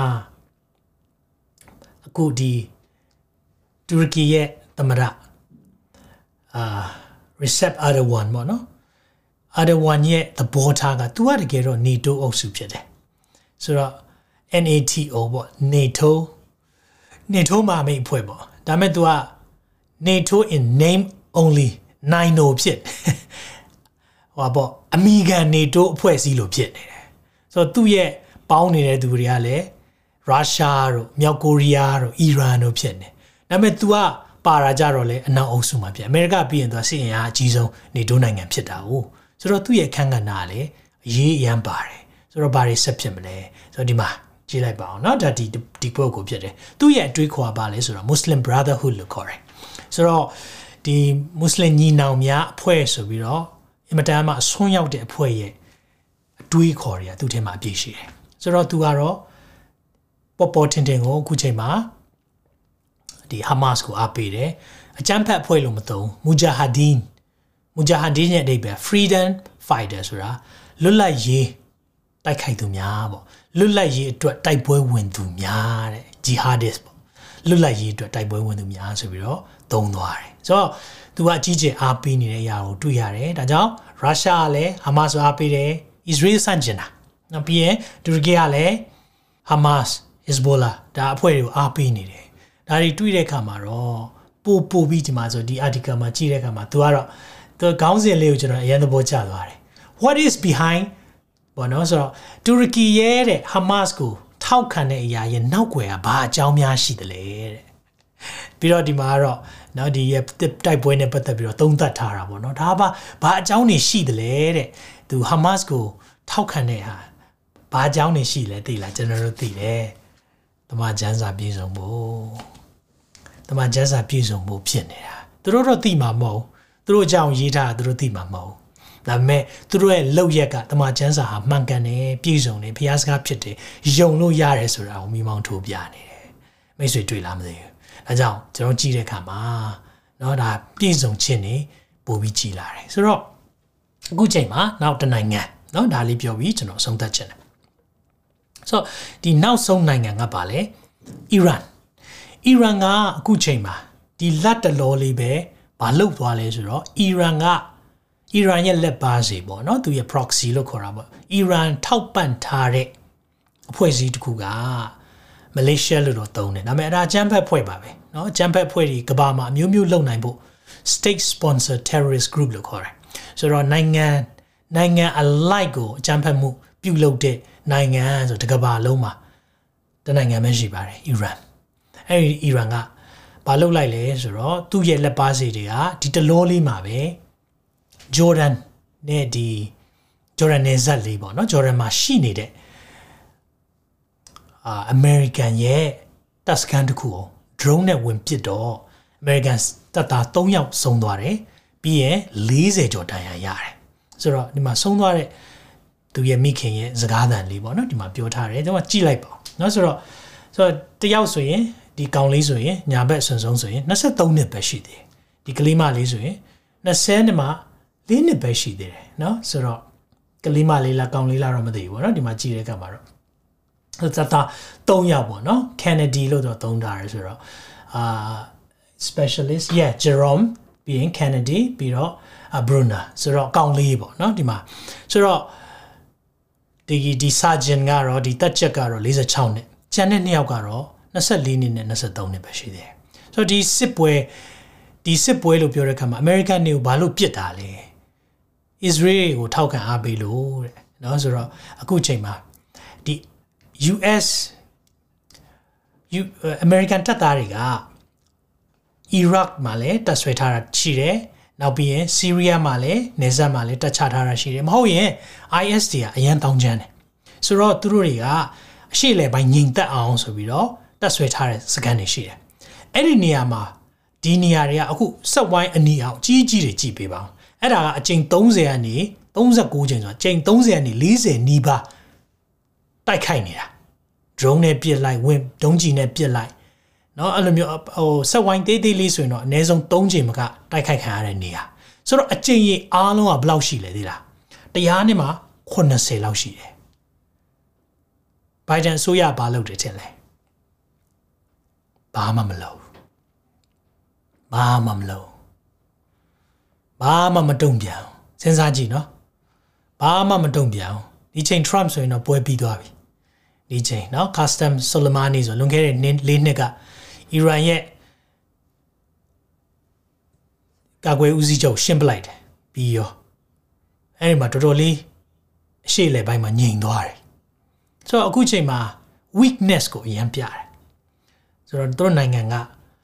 အခုဒီတူရကီရဲ့သမ္မတအာ Recep Erdogan ပေါ့နော် Erdogan ရဲ့သဘောထားကသူကတကယ်တော့ NATO အုပ်စုဖြစ်တယ်ဆိုတော့ NATO ပေါ့ NATO NATO မှာမိတ်အဖွဲ့ပေါ့ဒါပေမဲ့ तू က NATO in name only nine ဖြစ်ဟောပေါ့အမေရိကန် NATO အဖွဲ့အစည်းလို့ဖြစ်နေတယ်ဆိုတော့သူ့ရဲ့ပေါင်းနေတဲ့သူတွေကလည်းရုရှားတို့မြောက်ကိုရီးယားတို့အီရန်တို့ဖြစ်နေဒါပေမဲ့ तू ကပါတာကြတော့လေအနောက်အုပ်စုမှာဖြစ်အမေရိကပြီးရင် तू စစ်အင်အားအကြီးဆုံး NATO နိုင်ငံဖြစ်တာဟုတ်ဆိုတော့သူ့ရဲ့ခန့်ကဏ္ဍကလည်းအရေးအယံပါတယ်ဆိုတော့ဘာတွေဆက်ဖြစ်မလဲဆိုတော့ဒီမှာကြည့်လိုက်ပါအောင်เนาะဒါဒီဒီပုဂ္ဂိုလ်ဖြစ်တယ်သူ့ရဲ့အတွေးခေါ်ပါလဲဆိုတော့ Muslim Brotherhood လို့ခေါ်တယ်ဆိုတော့ဒီမွတ်စလင်ညီနောင်များအဖွဲ့ဆိုပြီးတော့အင်မတန်မှအဆွမ်းရောက်တဲ့အဖွဲ့ရဲ့အတွေးခေါ်တွေကသူ့ထဲမှာအပြည့်ရှိတယ်ဆိုတော့သူကတော့ပေါ်ပေါ်ထင်ထင်ကိုအခုချိန်မှာဒီဟာမတ်စ်ကိုအားပေးတယ်အကြမ်းဖက်အဖွဲ့လို့မသုံးမူဂျာဟာဒင်းမူဂျာဟာဒင်းရဲ့အဓိပ္ပာယ် freedom fighter ဆိုတာလွတ်လပ်ရေးတိုက်ခိုက်သူများပေါ့လွတ်လပ်ရေးအတွက်တိုက်ပွဲဝင်သူများတဲ့ jihadist ပေါ့လွတ်လပ်ရေးအတွက်တိုက်ပွဲဝင်သူများဆိုပြီးတော့သုံးသွားတယ်ဆိုတော့သူကအကြီးကျယ်အားပေးနေတဲ့အရာကိုတွေ့ရတယ်ဒါကြောင့်ရုရှားကလည်းဟာမတ်စ်အားပေးတယ်အစ္စရေးဆန့်ကျင်တာနောက်ပြီးရင်တူရကီကလည်းဟာမတ်စ် Hezbollah ဒါအဖွဲ့တွေကိုအားပေးနေတယ်ဒါတွေတွေ့တဲ့အခါမှာတော့ပို့ပို့ပြီးဒီမှာဆိုဒီ article မှာကြည့်တဲ့အခါမှာသူကတော့သူခေါင်းစဉ်လေးကိုကျွန်တော်အရင်သဘောကျသွားတယ် what is behind ဘောနော်ဆိုတော့တူရကီရဲ့တဲ့ဟာမတ်စ်ကိုထောက်ခံတဲ့အရာရဲ့နောက်ွယ်ကဘာအကြောင်းများရှိသလဲတဲ့ပြီးတော့ဒီမှာကတော့နော်ဒီရဲ့တိုက်ပွဲနဲ့ပတ်သက်ပြီးတော့သုံးသပ်ထားတာပေါ့နော်ဒါဘာဘာအကြောင်းတွေရှိသလဲတဲ့သူဟာမတ်စ်ကိုထောက်ခံတဲ့ဟာဘာအကြောင်းတွေရှိလဲသိလားကျွန်တော်တို့သိတယ်တမန်ကျမ်းစာပြည့်စုံဖို့တမန်ကျမ်းစာပြည့်စုံဖို့ဖြစ်နေတာသူတို့တော့သိမှာမဟုတ်သူတို့အကြောင်းရေးထားတာသူတို့သိမှာမဟုတ်ဒါပေမဲ့သူတို့ရဲ့လောက်ရက်ကတမန်ကျမ်းစာဟာမှန်ကန်တယ်ပြည့်စုံတယ်ဘုရားစကားဖြစ်တယ်ယုံလို့ရတယ်ဆိုတာကိုမိမောင်းထိုးပြနေတယ်မိတ်ဆွေတွေ့လားမသိဘူးအဲကြောင့်ကျွန်တော်ကြည့်တဲ့အခါမှာเนาะဒါပြည့်စုံခြင်းနေပို့ပြီးကြည်လာတယ်ဆိုတော့အခုချိန်မှာနောက်တစ်နိုင်ငံเนาะဒါလေးပြောပြီးကျွန်တော်ဆုံးသက်ခြင်းတယ်ဆိုတော့ဒီနောက်ဆုံးနိုင်ငံကပါလေအီရန်အီရန်ကအခုချိန်မှာဒီလက်တလောလေးပဲမလုပ်သွားလဲဆိုတော့အီရန်ကအီရန်ရဲ့လက်ပါစီပေါ့เนาะသူရဲ့ proxy လို့ခေါ်တာပေါ့အီရန်ထောက်ပံ့ထားတဲ့အဖွဲ့အစည်းတစ်ခုကမလေးရှားလို့တော့သုံးတယ်ဒါပေမဲ့အဲ့ဒါအကြမ်းဖက်ဖွဲ့ပါပဲเนาะအကြမ်းဖက်ဖွဲ့တွေကမ္ဘာမှာအမျိုးမျိုးလုပ်နိုင်ဖို့ state sponsor terrorist group လို့ခေါ်တယ်ဆိုတော့နိုင်ငံနိုင်ငံအလိုက်ကိုအကြမ်းဖက်မှုပြုလုပ်တဲ့နိုင်ငံဆိုတကမ္ဘာလုံးမှာတနိုင်ငံပဲရှိပါတယ်အီရန်အဲ့ဒီအီရန်ကဘာလုပ်လိုက်လဲဆိုတော့သူ့ရဲ့လက်ပါစီတွေကဒီတလောလေးမှာပဲဂျော်ဒန်နဲ့ဒီဂျော်ဒန်နယ်စပ်လေးပေါ့နော်ဂျော်ဒန်မှာရှိနေတဲ့အာအမေရိကန်ရဲ့တပ်စခန်းတစ်ခုကို drone နဲ့ဝင်ပစ်တော့အမေရိကန်တပ်သားသုံးယောက်ဆုံးသွားတယ်ပြီးရင်၄၀ကျော်ဒဏ်ရာရတယ်ဆိုတော့ဒီမှာဆုံးသွားတဲ့သူရဲ့မိခင်ရဲ့စကားသံလေးပေါ့နော်ဒီမှာပြောထားတယ်ကျွန်တော်ကြည့်လိုက်ပါเนาะဆိုတော့ဆိုတော့တယောက်ဆိုရင်ဒီကောင်လေးဆိုရင်ညာဘက်ဆွန်ဆုံးဆိုရင်၂၃နှစ်ပဲရှိသေးတယ်ဒီကလေးမလေးဆိုရင်၂၀နှစ်မှာ၄နှစ်ပဲရှိသေးတယ်เนาะဆိုတော့ကလေးမလေးလားကောင်လေးလားတော့မသိဘူးပေါ့နော်ဒီမှာကြည့်တဲ့အခါမှာတော့သတ်တာ၃ယောက်ပေါ့နော် Kennedy လို့တော့သုံးထားတယ်ဆိုတော့အာ specialist yeah Jerome ပြီးရင် Kennedy ပြီးတော့ Bruna ဆိုတော့ကောင်လေးပေါ့နော်ဒီမှာဆိုတော့ဒီဒီ sergeant ကတော့ဒီတက်ချက်ကတော့၄၆နှစ်ကျန်တဲ့နှစ်ယောက်ကတော့၂၄နှစ်နဲ့၂၃နှစ်ပဲရှိသေးတယ်ဆိုတော့ဒီစစ်ပွဲဒီစစ်ပွဲလို့ပြောတဲ့အခါမှာ American တွေကိုဘာလို့ပြစ်တာလဲ Israel ကိုထောက်ခံအားပေးလို့တဲ့เนาะဆိုတော့အခုချိန်မှာဒီ U S American တပ်သားတွေက Iraq မှာလည်းတပ်ဆွဲထားတာရှိတယ်နောက်ပြီးရင် Syria မှာလည်းနေဆက်မှာလည်းတက်ချထားတာရှိတယ်မဟုတ်ရင် I S တွေကအရန်တောင်းချမ်းတယ်ဆိုတော့သူတို့တွေကအရှိလေပိုင်းငြိမ်သက်အောင်ဆိုပြီးတော့တက်ဆွဲထားတဲ့စကန်တွေရှိတယ်အဲ့ဒီနေရာမှာဒီနေရာတွေကအခုစက်ဝိုင်းအနီအောင်ကြီးကြီးတွေကြည့်ပေးပါအောင်အဲ့ဒါကအချိန်30ကနေ39ချိန်ဆိုတာချိန်30ကနေ40နီးပါးတိုက်ခိုက်နေတာ drone နဲ့ပစ်လိုက်ဝင်ဒုံးကျည်နဲ့ပစ်လိုက်เนาะအဲ့လိုမျိုးဟိုစက်ဝိုင်းသေးသေးလေးဆိုရင်တော့အနည်းဆုံး3ချိန်မကတိုက်ခိုက်ခံရတဲ့နေရာဆိုတော့အချိန်ကြီးအားလုံးကဘယ်လောက်ရှိလဲသေးလားတရားနဲ့မှာ80လောက်ရှိတယ်ဘိုင်ဒန်အစိုးရဘာလုပ်တယ်ထင်လဲဘာမှမလုပ်ဘာမှမလုပ်ဘာမှမတုံ့ပြန်စဉ်းစားကြည့်နော်ဘာမှမတုံ့ပြန်ဒီချိန် Trump ဆိုရင်တော့ပွဲပြီးသွားပြီဒီချိန်နော် Qasem Soleimani ဆိုလွန်ခဲ့တဲ့၄နှစ်ကအီရန်ရဲ့ကာကွယ်ဦးစီးချုပ်ရှင်းပလိုက်တယ်ပြီးရောအဲ့ဒီမှာတော်တော်လေးအရှိလေပိုင်းမှာညင်သွားတယ်ဆိုတော့အခုချိန်မှာ weakness ကိုအရင်ပြတယ်ဆိုတော့တို့နိုင်ငံက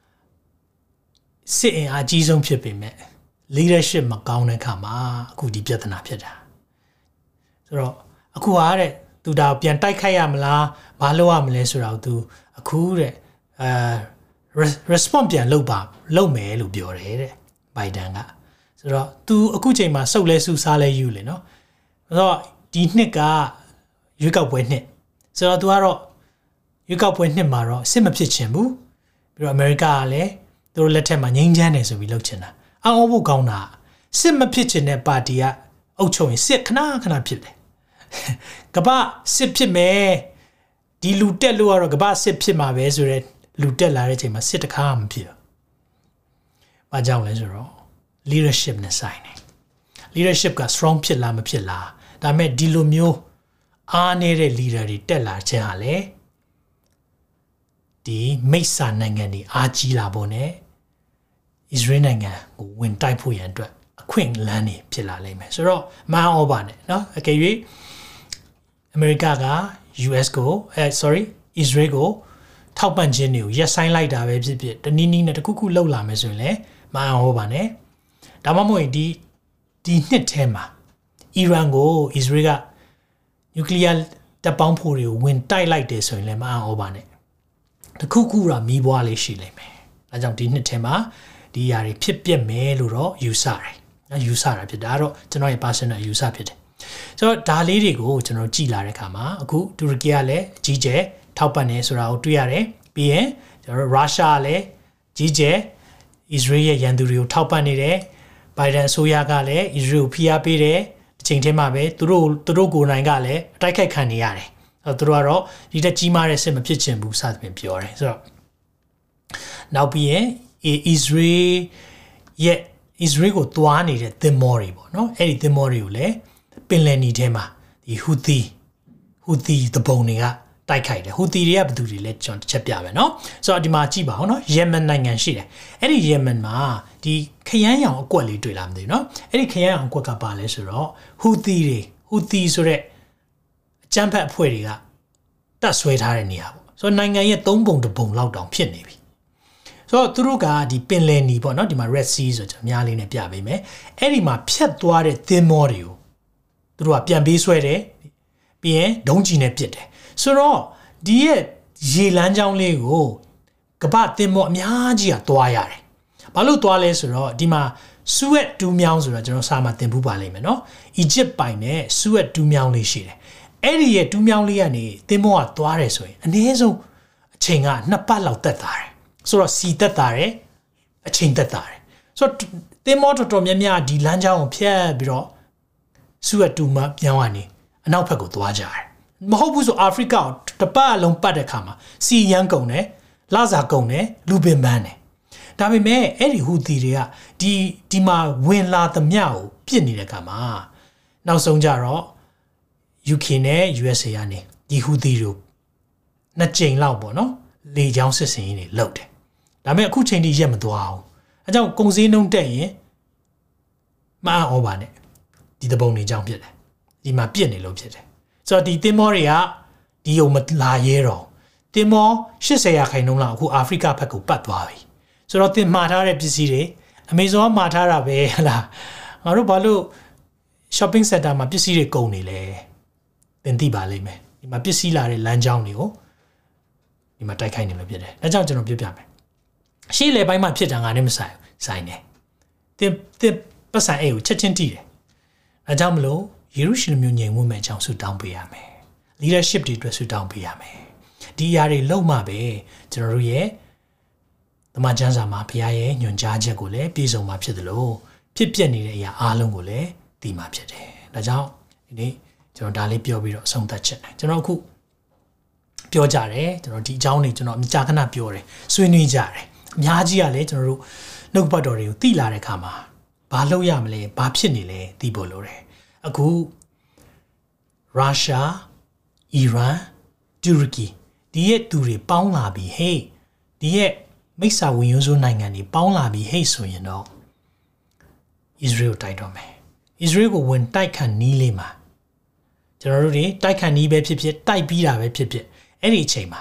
စစ်အင်အားကြီးဆုံးဖြစ်ပေမဲ့ leadership မကောင်းတဲ့အခါမှာအခုဒီပြဿနာဖြစ်တာဆိုတော့အခုဟာတဲ့သူဒါပြန်တိုက်ခိုက်ရမလားမလုပ်ရမလဲဆိုတာကိုသူအခုတဲ့အဲ response ပြန်လုပ်ပါလုပ်မယ်လို့ပြောတယ်တဲ့ဘိုင်ဒန်ကဆိုတော့သူအခုချိန်မှာစုပ်လဲစုစားလဲယူလေနော်ဆိုတော့ဒီနှစ်ကရွေးကောက်ပွဲနှစ်ဆိုတော့သူကတော့ရွေးကောက်ပွဲနှစ်မှာတော့စစ်မဖြစ်ချင်ဘူးပြီးတော့အမေရိကကလည်းသူတို့လက်ထက်မှာငြိမ်းချမ်းတယ်ဆိုပြီးလုပ်ချင်တာအောင်းဖို့ကောင်းတာစစ်မဖြစ်ချင်တဲ့ပါတီကအုပ်ချုပ်ရင်စစ်ခဏခဏဖြစ်တယ်ကပ္ပစစ်ဖြစ်မယ်ဒီလူတက်လို့ကတော့ကပ္ပစစ်ဖြစ်မှာပဲဆိုတော့လူတက်လာတဲ့အချိန်မှာစစ်တခါမှမဖြစ်ဘူး။ဘာကြောင့်လဲဆိုတော့ leadership နဲ့ဆိုင်တယ် leadership က strong ဖြစ်လားမဖြစ်လားဒါပေမဲ့ဒီလိုမျိုးအားနေတဲ့ leader တွေတက်လာခြင်းဟာလေဒီမိတ်ဆာနိုင်ငံတွေအားကြီးလာဖို့ ਨੇ Israel နိုင်ငံကိုဝင်တိုက်ဖို့ရန်အတွက်အခွင့်အလမ်းတွေဖြစ်လာလိမ့်မယ်ဆိုတော့မဟာဩဘာနဲ့เนาะအကယ်၍အမေရိကက U S ကိုအဲ sorry Israel ကိုထောက်ပံ့ခြင်းတွေကိုရက်ဆိုင်လိုက်တာပဲဖြစ်ဖြစ်တနည်းနည်းနဲ့တခုခုလှုပ်လာမယ်ဆိုရင်လည်းမဟာဩဘာနဲ့ဒါမှမဟုတ်ဒီဒီနှစ်ထဲမှာအီရန်ကို Israel ကနျူကလ িয়ার တပ်ပေါင်းဖို့တွေကိုဝင်တိုက်လိုက်တယ်ဆိုရင်လည်းမဟာဩဘာနဲ့တခုခုတော့မီးပွားလေးရှိလိမ့်မယ်အဲကြောင့်ဒီနှစ်ထဲမှာဒီຢာတွေဖြစ်ပြမယ်လို့တော့ယူဆတယ်နော်ယူဆတာဖြစ်ဒါကတော့ကျွန်တော်ရဲ့ personal ယူဆဖြစ်တယ်ဆိုတော့ဒါလေးတွေကိုကျွန်တော်ကြည်လာတဲ့အခါမှာအခုတူရကီကလည်းအကြီးကျယ်ထောက်ပံ့နေဆိုတာကိုတွေ့ရတယ်ပြီးရင်ကျွန်တော်ရုရှားကလည်းကြီးကျယ် Israel ရဲ့ရန်သူတွေကိုထောက်ပံ့နေတယ်ဘိုင်ဒန်အစိုးရကလည်း Israel ကိုဖိအားပေးတယ်ဒီချိန်ထဲမှာပဲသူတို့သူတို့ကိုယ်တိုင်ကလည်းအတိုက်ခိုက်ခံနေရတယ်အဲသူတို့ကတော့ဒီတက်ကြီးမားတဲ့စစ်မဖြစ်ချင်ဘူးစသဖြင့်ပြောတယ်ဆိုတော့နောက်ပြီးရင်Israel ရဲ့ Israel ကိုတွားနေတဲ့သင်္ဘောတွေပေါ့နော်အဲ့ဒီသင်္ဘောတွေကိုလည်းပင်လယ်နီထဲမှာဒီ Houthi Houthi တပုံတွေကတိုက်ခိုက်တယ် Houthi တွေကဘယ်သူတွေလဲကျွန်တော်တစ်ချက်ပြမယ်နော်ဆိုတော့ဒီမှာကြည့်ပါဦးနော် Yemen နိုင်ငံရှိတယ်အဲ့ဒီ Yemen မှာဒီခရမ်းရောင်အကွက်လေးတွေ့လာမသိဘူးနော်အဲ့ဒီခရမ်းရောင်အကွက်ကပါလဲဆိုတော့ Houthi တွေ Houthi ဆိုတဲ့အကြမ်းဖက်အဖွဲ့တွေကတပ်ဆွဲထားတဲ့နေရာပေါ့ဆိုတော့နိုင်ငံရဲ့သုံးပုံတစ်ပုံလောက်တောင်ဖြစ်နေပြီဆိုတော့သူတို့ကဒီပင်လယ်နီပေါ့နော်ဒီမှာ Red Sea ဆိုကျွန်တော်အများလေးနဲ့ပြပေးမယ်အဲ့ဒီမှာဖြတ်သွားတဲ့သင်္ဘောတွေကိုသူတို့ကပြန်ပေးဆွဲတယ်ပြီးရင်ဒုံးကျည်နဲ့ပစ်တယ်ဆိုတော့ဒီရဲ့ရေလမ်းကြောင်းလေးကိုကမ္ဘာသင်္ဘောအများကြီးကသွားရတယ်ဘာလို့သွားလဲဆိုတော့ဒီမှာ Suez တူးမြောင်းဆိုတော့ကျွန်တော်စာမှာသင်ဖူးပါလိမ့်မယ်နော် Egypt ပိုင်နဲ့ Suez တူးမြောင်းလေးရှိတယ်အဲ့ဒီရဲ့တူးမြောင်းလေးကနေသင်္ဘောကသွားတယ်ဆိုရင်အနည်းဆုံးအချိန်ကနှစ်ပတ်လောက်သက်သာတယ်ဆိုတော့စီသက်သာတယ်အချိန်သက်သာတယ်ဆိုတော့သင်္ဘောတော်တော်များများဒီလမ်းကြောင်းကိုဖြတ်ပြီးတော့ဆူဝက်တူမပြောင်းကနေအနောက်ဘက်ကိုသွားကြတယ်မဟုတ်ဘူးဆိုအာဖရိကကိုတပတ်အလုံးပတ်တဲ့ခါမှာစီရန်ကုန်တယ်လစာကုန်တယ်လူပင်ပန်းတယ်ဒါပေမဲ့အဲ့ဒီဟူသီတွေကဒီဒီမှာဝင်လာသမျှကိုပြစ်နေတဲ့ခါမှာနောက်ဆုံးကြတော့ U K နဲ့ U S A ကနေဒီဟူသီတို့နှစ်ကြိမ်လောက်ပေါ့နော်လေကြောင်းစစ်စင်ရေးတွေလုပ်တယ်ဒါပေမဲ့အခုချိန်ထိရက်မသွားဘူးအဲကြောင့်ကုန်စည်နှုန်းတက်ရင်မအားဩပါနဲ့ဒီတပုံနေကြောင်းဖြစ်တယ်ဒီမှာပြစ်နေလို့ဖြစ်တယ်ဆိုတော့ဒီသင်္ဘောတွေကဒီုံမလာရဲတော့သင်္ဘောeightyရာခိုင်နှုန်းလောက်အခုအာဖရိကဘက်ကိုပတ်သွားပြီဆိုတော့သင်မှားထားတဲ့ပစ္စည်းတွေ Amazon မှာထားတာပဲဟလားငါတို့ဘာလို့ shopping center မှာပစ္စည်းတွေကုန်နေလဲသင်သိပါလိမ့်မယ်ဒီမှာပစ္စည်းလာတဲ့လမ်းကြောင်းတွေကိုဒီမှာတိုက်ခိုက်နေလို့ဖြစ်တယ်ဒါကြောင့်ကျွန်တော်ပြောပြမယ်ရှေ့လေပိုင်းမှာဖြစ်တာငါနဲ့မဆိုင်ဆိုင်နေတင်တင်ပတ်ဆိုင်အိတ်ကိုချက်ချင်းတီးတယ်ဒါကြောင့်မလို့ယေရုရှလင်မြို့ငြိမ်ဝှက်မဲ့အကြောင်းဆုတောင်းပေးရမယ် leadership တွေအတွက်ဆုတောင်းပေးရမယ်ဒီအရာတွေလုံးမှပဲကျွန်တော်တို့ရဲ့သမကျမ်းစာမှာဘုရားရဲ့ညွှန်ကြားချက်ကိုလည်းပြည့်စုံမှာဖြစ်တယ်လို့ဖြစ်ပျက်နေတဲ့အရာအားလုံးကိုလည်းသိမှာဖြစ်တယ်ဒါကြောင့်ဒီနေ့ကျွန်တော်ဒါလေးပြောပြီးတော့အဆုံးသတ်ချက်တယ်ကျွန်တော်အခုပြောကြတယ်ကျွန်တော်ဒီအကြောင်းတွေကျွန်တော်အကြာခဏပြောတယ်ဆွေးနွေးကြတယ်အများကြီးကလည်းကျွန်တော်တို့နှုတ်ပတ်တော်တွေကိုသိလာတဲ့အခါမှာဘာလုပ်ရမလဲဘာဖြစ်နေလဲသိဖို့လိုတယ်အခုရုရှားအီရန်တူရကီဒီရဲ့သူတွေပေါင်းလာပြီဟေးဒီရဲ့မိတ်ဆာဝင်ရိုးစိုးနိုင်ငံတွေပေါင်းလာပြီဟေ့ဆိုရင်တော့ Israel တိုက်တော့မယ် Israel ကိုဝင်တိုက်ခံနီးလေးမှာကျွန်တော်တို့တွေတိုက်ခံနီးပဲဖြစ်ဖြစ်တိုက်ပြီးတာပဲဖြစ်ဖြစ်အဲ့ဒီအချိန်မှာ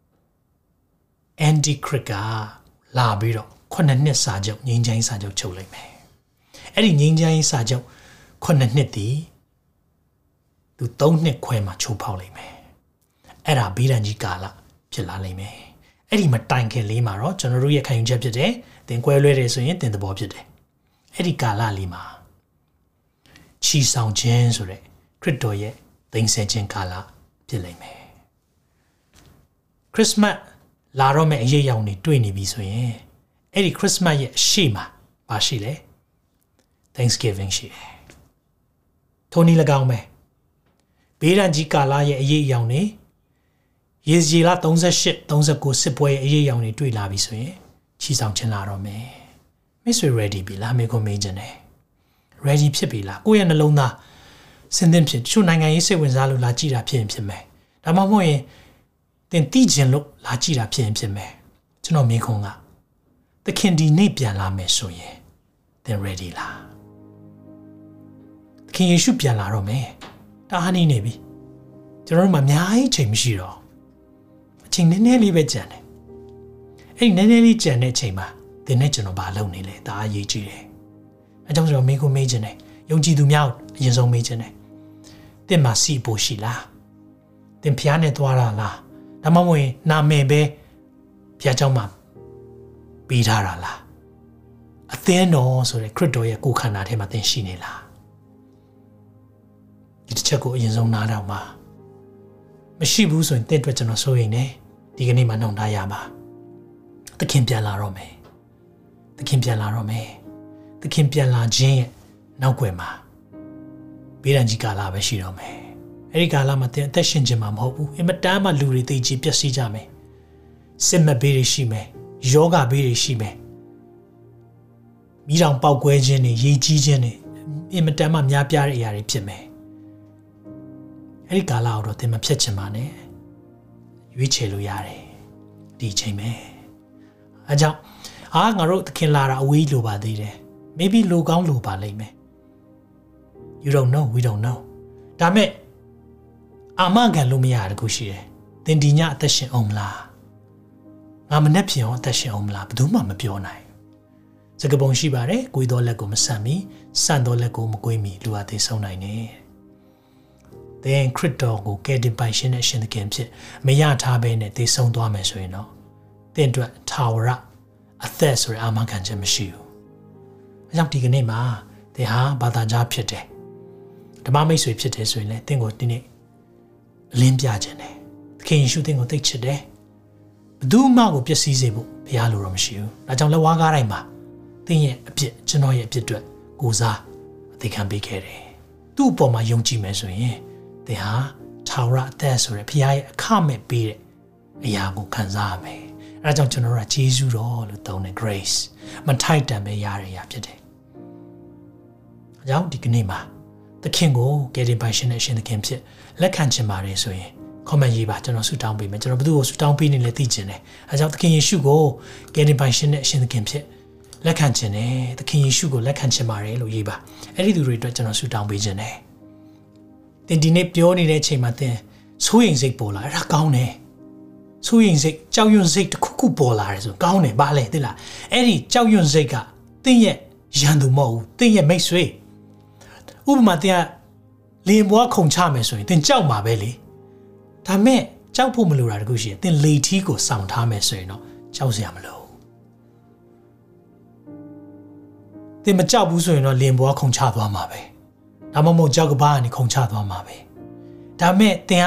Antichrist ကလာပြီးတော့ခုနှစ်နှစ်စာချုပ်ငြိမ်းချမ်းရေးစာချုပ်ချုပ်လိုက်မယ်အဲ့ဒီငြိမ်းချမ်းရေးစာချုပ်ခုနှစ်နှစ်တည်သူသုံးနှစ်ခွဲမှာချိုးဖောက်လိုက်မယ်အဲ့ဒါဗီဒန်ကြီးကာလဖြစ်လာလိမ့်မယ်အဲ့ဒီမတိုင်ခင်လေးမှာတော့ကျွန်တော်တို့ရဲ့ခံယူချက်ဖြစ်တယ်သင်ကွဲလွဲတယ်ဆိုရင်သင်သဘောဖြစ်တယ်အဲ့ဒီကာလလေးမှာချီဆောင်ခြင်းဆိုတဲ့ခရစ်တော်ရဲ့သိမ်းဆည်းခြင်းကာလဖြစ်လိမ့်မယ်ခရစ်စမတ်လာတော့မယ့်အရေးရောင်တွေတွေ့နေပြီဆိုရင်အဲ့ဒီခရစ်စမတ်ရဲ့အရှိမှာပါရှိလေ Thanksgiving ရှိတယ်ထိုနည်း၎င်းပဲဘေးရန်ကြီးကာလရဲ့အရေးရောင်တွေယေဇီလ38 39စစ်ပွဲရဲ့အရေးအယောင်တွေတွေ့လာပြီဆိုရင်ချီဆောင်ခြင်းလာတော့မယ်မိတ်ဆွေ ready ပြီလားမေကိုမေးခြင်းတယ် ready ဖြစ်ပြီလားကိုယ့်ရဲ့နှလုံးသားစဉ်းသင့်ဖြစ်ချို့နိုင်ငံရေးစိတ်ဝင်စားလို့လာကြည့်တာဖြစ်ရင်ဖြစ်မယ်ဒါမှမဟုတ်ရင်သင်သိခြင်းလို့လာကြည့်တာဖြစ်ရင်ဖြစ်မယ်ကျွန်တော်မေခွန်းကသခင်ဒီနေ့ပြန်လာမယ်ဆိုရင်သင် ready လားသခင်ယေရှုပြန်လာတော့မယ်တားနေနေပြီကျွန်တော်တို့မှာအများကြီးချိန်မရှိတော့အချိန်နည်းနည်းလေးပဲကြံတယ်အဲ့ဒီနည်းနည်းလေးကြံတဲ့အချိန်မှာသင်နဲ့ကျွန်တော်ဘာလုပ်နေလဲဒါအရေးကြီးတယ်အဲကြောင့်ကျွန်တော်မေးခွန်းမေးခြင်းတယ်ယုံကြည်သူများအရင်ဆုံးမေးခြင်းတယ်သင်မှာစီဖို့ရှိလားသင်ဖျားနဲ့သွားတာလားဒါမှမဟုတ်နာမည်ပဲဖျားเจ้าမှာပေးထားတာလားအသင်းတော်ဆိုတဲ့ခရစ်တော်ရဲ့ကိုယ်ခန္ဓာထဲမှာသင်ရှိနေလားဒီတစ်ချက်ကိုအရင်ဆုံးနားထောင်ပါမရှိဘူးဆိုရင်တင့်အတွက်ကျွန်တော်စိုးရိမ်နေဒီကနေ့မှနှောင့်ထားရပါသခင်ပြန်လာတော့မယ်သခင်ပြန်လာတော့မယ်သခင်ပြန်လာခြင်းရဲ့နောက်ွယ်မှာဘေးရန်ကြီးကာလပဲရှိတော့မယ်အဲ့ဒီကာလမှာတင်အသက်ရှင်ခြင်းမှာမဟုတ်ဘူးအင်မတန်မှလူတွေသိကြီးပျက်စီးကြမယ်စစ်မဘေးတွေရှိမယ်ယောဂဘေးတွေရှိမယ်မိတောင်ပေါက်ကွဲခြင်းတွေရေကြီးခြင်းတွေအင်မတန်မှများပြားတဲ့အရာတွေဖြစ်မယ်အဲ့ဒီကာလကိုတော့သင်မဖြတ်ချင်ပါနဲ့ရွေးချယ်လို့ရတယ်ဒီချိန်ပဲအဲကြောင့်အာငါတို့သခင်လာတာအဝေးလိုပါသေးတယ် maybe လိုကောင်းလိုပါလိမ့်မယ် you don't know we don't know ဒါမဲ့အာမခံလို့မရတကူရှိတယ်သင်ဒီညအသက်ရှင်အောင်မလားငါမနဲ့ပြင်အောင်အသက်ရှင်အောင်မလားဘယ်သူမှမပြောနိုင်စကားပုံရှိပါတယ်ကိုယ်တော်လက်ကိုမဆန့်မီဆန့်တော်လက်ကိုမကွေးမီလူဟာသိဆုံးနိုင်တယ်သင်ခရစ်တော်ကိုကယ်တင်ပိုင်ရှင်နဲ့ရှင်သခင်ဖြစ်မရထားဘဲနဲ့သိဆုံးသွားမယ်ဆိုရင်တော့သင်အတွက်ထာဝရအသက်ဆိုရအာမခံချက်မရှိဘူးအဲကြောင့်ဒီကနေ့မှာသင်ဟာဘာသာကြားဖြစ်တယ်ဓမ္မမိတ်ဆွေဖြစ်တယ်ဆိုရင်လည်းသင်ကိုဒီနေ့အလင်းပြခြင်းတယ်သခင်ယေရှုသင်ကိုသိချစ်တယ်ဘယ်သူမှကိုပျက်စီးစေဖို့ဘုရားလိုတော့မရှိဘူးဒါကြောင့်လက်ဝါးကားတိုင်းမှာသင်ရဲ့အပြစ်ကျွန်တော်ရဲ့အပြစ်အတွက်ကိုစားအသေးခံပေးခဲ့တယ်သူ့အပေါ်မှာယုံကြည်မယ်ဆိုရင်သင်ဟာထာဝရအသက်ဆိုရယ်ဘုရားရဲ့အခမဲ့ပေးတဲ့အရာကိုခံစားရမယ်အဲဒါကြောင့်ကျွန်တော်တို့ကဂျေဇုတော်လို့သုံးတယ် grace မထိုက်တန်ပဲရတဲ့အရာဖြစ်တယ်အဲကြောင့်ဒီကနေ့မှာသခင်ကိုကယ်တင်ပိုင်ရှင်နဲ့ရှင်သခင်ဖြစ်လက်ခံချင်ပါတယ်ဆိုရင် comment ရေးပါကျွန်တော်ဆုတောင်းပေးမယ်ကျွန်တော်ဘယ်သူ့ကိုဆုတောင်းပေးနေလဲသိချင်တယ်အဲကြောင့်သခင်ယေရှုကိုကယ်တင်ပိုင်ရှင်နဲ့ရှင်သခင်ဖြစ်လက်ခံချင်တယ်သခင်ယေရှုကိုလက်ခံချင်ပါတယ်လို့ရေးပါအဲ့ဒီသူတွေအတွက်ကျွန်တော်ဆုတောင်းပေးခြင်းတယ်သင်ဒီနေ့ပြောနေတဲ့အချိန်မှာသင်ဆိုးရင်စိတ်ပေါ်လာအဲ့ဒါကောင်းတယ်ဆိုးရင်စိတ်ကြောက်ရွံ့စိတ်တစ်ခုခုပေါ်လာတယ်ဆိုကောင်းတယ်ဗါလဲသိလားအဲ့ဒီကြောက်ရွံ့စိတ်ကတင်းရဲ့ရန်သူမဟုတ်ဘူးတင်းရဲ့မိတ်ဆွေဥပမာတင်းကလင်ဘွားခုံချမယ်ဆိုရင်တင်းကြောက်မှာပဲလေဒါမဲ့ကြောက်ဖို့မလိုတာတခုရှိရင်တင်းလေထီးကိုစောင့်ထားမယ်ဆိုရင်တော့ကြောက်စရာမလိုတင်းမကြောက်ဘူးဆိုရင်တော့လင်ဘွားခုံချသွားမှာပဲဒါမှမဟုတ်ကြောက်ကဘာကနေခုံချသွားမှာပဲဒါမဲ့တင်းက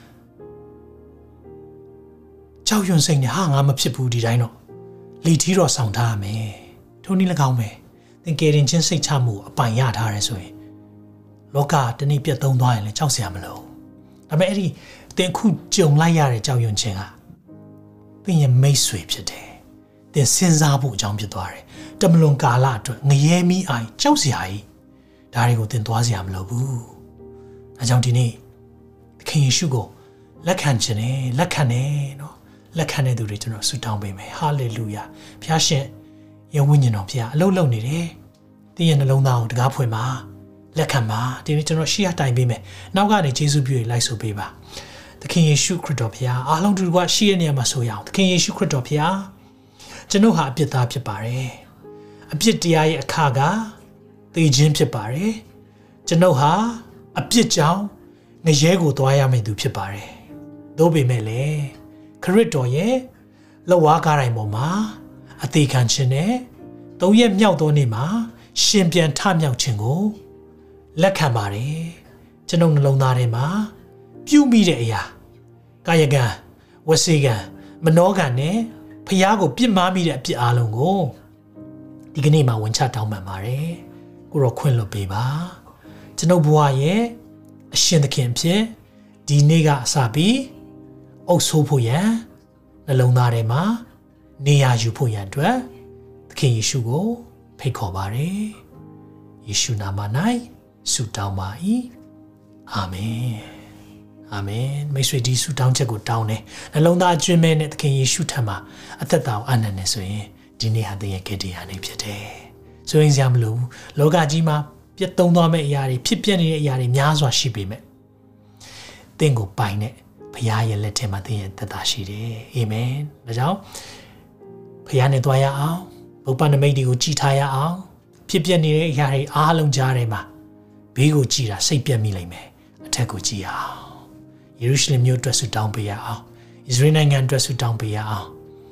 ကြောက်ရွံ့စိတ်နဲ့ဟာငါမဖြစ်ဘူးဒီတိုင်းတော့လေထီးတော့စောင့်ထားရမယ်ထိုနည်း၎င်းပဲသင်ကယ်တင်ချင်းစိတ်ချမှုအပိုင်ရထားရဲဆိုရင်လောကတနည်းပြတ်သုံးသွားရင်လည်းကြောက်စရာမလိုဒါပေမဲ့အဲ့ဒီသင်ခုကြုံလိုက်ရတဲ့ကြောက်ရွံ့ခြင်းကသင်ရဲ့မိတ်ဆွေဖြစ်တယ်သင်စဉ်းစားဖို့အကြောင်းဖြစ်သွားတယ်တမလွန်ကာလအတွက်ငရဲမီးအိုင်ကြောက်စရာကြီးဒါတွေကိုသင်သွားစရာမလိုဘူးအဲကြောင့်ဒီနေ့သခင်ယေရှုကိုလက်ခံခြင်းနဲ့လက်ခံတယ်နော်လက်ခံတဲ့သူတွေကျွန်တော်ဆုတောင်းပေးမယ်ဟာလေလုယာဖခင်ရှင်ရဲ့ဝိညာဉ်တော်ဖခင်အလုံးလုံးနေတယ်တင်းရဲ့နှလုံးသားကိုတကားဖွင့်ပါလက်ခံပါဒီနေ့ကျွန်တော်ရှေ့ရတိုင်ပေးမယ်နောက်ကနေယေရှုပြုရလိုက်ဆိုပေးပါသခင်ယေရှုခရစ်တော်ဖခင်အားလုံးတူတူကရှေ့ရနေရာမှာဆိုရအောင်သခင်ယေရှုခရစ်တော်ဖခင်ကျွန်တော်ဟာအပြစ်သားဖြစ်ပါတယ်အပြစ်တရားရဲ့အခါကသေခြင်းဖြစ်ပါတယ်ကျွန်တော်ဟာအပြစ်ကြောင့်ငရဲကိုသွားရမယ့်သူဖြစ်ပါတယ်သို့ပေမဲ့လည်းခရစ်တော်ရဲ့လက်ဝါးကားတိုင်းပေါ်မှာအသေးခံခြင်းနဲ့သုံးရက်မြောက်သောနေ့မှာရှင်ပြန်ထမြောက်ခြင်းကိုလက်ခံပါတယ်ကျွန်ုပ်နှလုံးသားထဲမှာပြုမိတဲ့အရာကာယကံဝစီကံမနောကံနဲ့ဖျားကိုပြစ်မှားမိတဲ့အပြစ်အလုံးကိုဒီကနေ့မှာဝန်ချတောင်းပန်ပါတယ်ကိုရောခွင့်လွှတ်ပေးပါကျွန်ုပ်ဘဝရဲ့အရှင်သခင်ဖြစ်ဒီနေ့ကအစပြီးအုပ်ဆိုးဖို့ရန်နှလုံးသားထဲမှာနေရာယူဖို့ရန်အတွက်သခင်ယေရှုကိုဖိတ်ခေါ်ပါတယ်ယေရှုနာမ၌ဆုတောင်းပါ၏အာမင်အာမင်မိတ်ဆွေဒီဆုတောင်းချက်ကိုတောင်းတယ်နှလုံးသားအကျွမ်းမဲ့နဲ့သခင်ယေရှုထံမှာအသက်တာကိုအနန္တနဲ့ဆိုရင်ဒီနေ့ဟာသင်ရဲ့ကယ်တင်ရာနေ့ဖြစ်တယ်ဆိုရင်စရာမလိုဘူးလောကကြီးမှာပြတ်သုံးသွားမယ့်အရာတွေဖြစ်ပျက်နေတဲ့အရာတွေများစွာရှိပေမဲ့သင်ကိုပိုင်တဲ့ဘုရားရဲ့လက်ထဲမှာသင်ရဲ့သက်သာရှိတယ်အာမင်ဒါကြောင့်ဘုရားနဲ့သွားရအောင်ဘုပ္ပနမိတ်တွေကိုကြည်ထားရအောင်ဖြစ်ပျက်နေတဲ့အရာတွေအားလုံးကြားထဲမှာဘေးကိုကြည်တာစိတ်ပြတ်မိလိမ့်မယ်အထက်ကိုကြည်အောင်ယေရုရှလင်မြို့အတွက်ဆုတောင်းပေးရအောင်ဣသရေလနိုင်ငံအတွက်ဆုတောင်းပေးရအောင်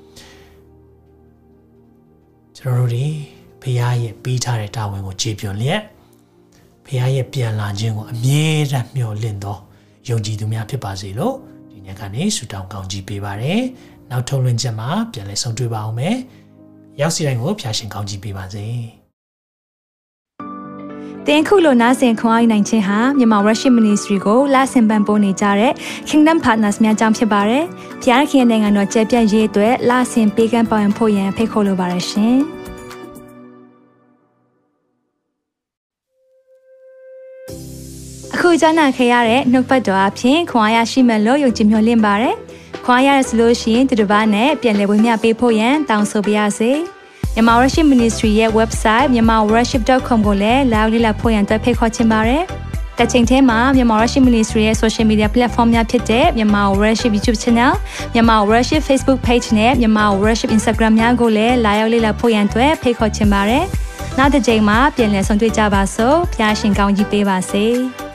ကျွန်တော်တို့ဒီဘုရားရဲ့ပေးထားတဲ့တာဝန်ကိုကျေပွန်လျက်ဘုရားရဲ့ပြန်လာခြင်းကိုအမြဲတမ်းမျှော်လင့်သောယုံကြည်သူများဖြစ်ပါစေလို့ဒီနေ့ကနေဆုတောင်းကောင်းချီးပေးပါရစေနောက်ထုံးလွှင့်ချက်မှာပြန်လည်ဆုံတွေ့ပါအောင်မယ်ရောက်စီတိုင်းကိုဖျာရှင်ကောင်းချီးပေးပါစေတင်ခုလိုနာဆင်ခွန်အားနိုင်ခြင်းဟာမြန်မာ Worship Ministry ကိုလာဆင်ပန်ပိုးနေကြတဲ့ Kingdom Partners များအကြောင်းဖြစ်ပါတယ်။ဖျားခင်နိုင်ငံတော်ကျယ်ပြန့်ရေးအတွက်လာဆင်ပေးကမ်းပောင်းဖို့ရန်ဖိတ်ခေါ်လိုပါတယ်ရှင်။အခုကြားနာခဲ့ရတဲ့နှုတ်ပတ်တော်အဖြစ်ခွန်အားရရှိမယ်လို့ယုံကြည်မျှော်လင့်ပါတယ်။ခွန်အားရဆိုလို့ရှိရင်ဒီတစ်ပတ်နဲ့ပြန်လည်ဝင်မြပေးဖို့ရန်တောင်းဆိုပါရစေ။ Myanmar Worship Ministry ရဲ့ website myanmar worship dot com ကိုလည်းလာရောက်လေ့လာဖို့ရန်အတွက်ဖိတ်ခေါ်ချင်ပါတယ်။တစ်ချိန်တည်းမှာ Myanmar Worship Ministry ရဲ့ social media platform များဖြစ်တဲ့ Myanmar Worship YouTube Channel, Myanmar Worship Facebook Page နဲ့ Myanmar Worship Instagram များကိုလည်းလာရောက်လေ့လာဖို့ရန်အတွက်ဖိတ်ခေါ်ချင်ပါတယ်။နောက်တစ်ချိန်မှာပြန်လည်ဆုံတွေ့ကြပါစို့။ဖျားရှင်ကောင်းကြီးပေးပါစေ။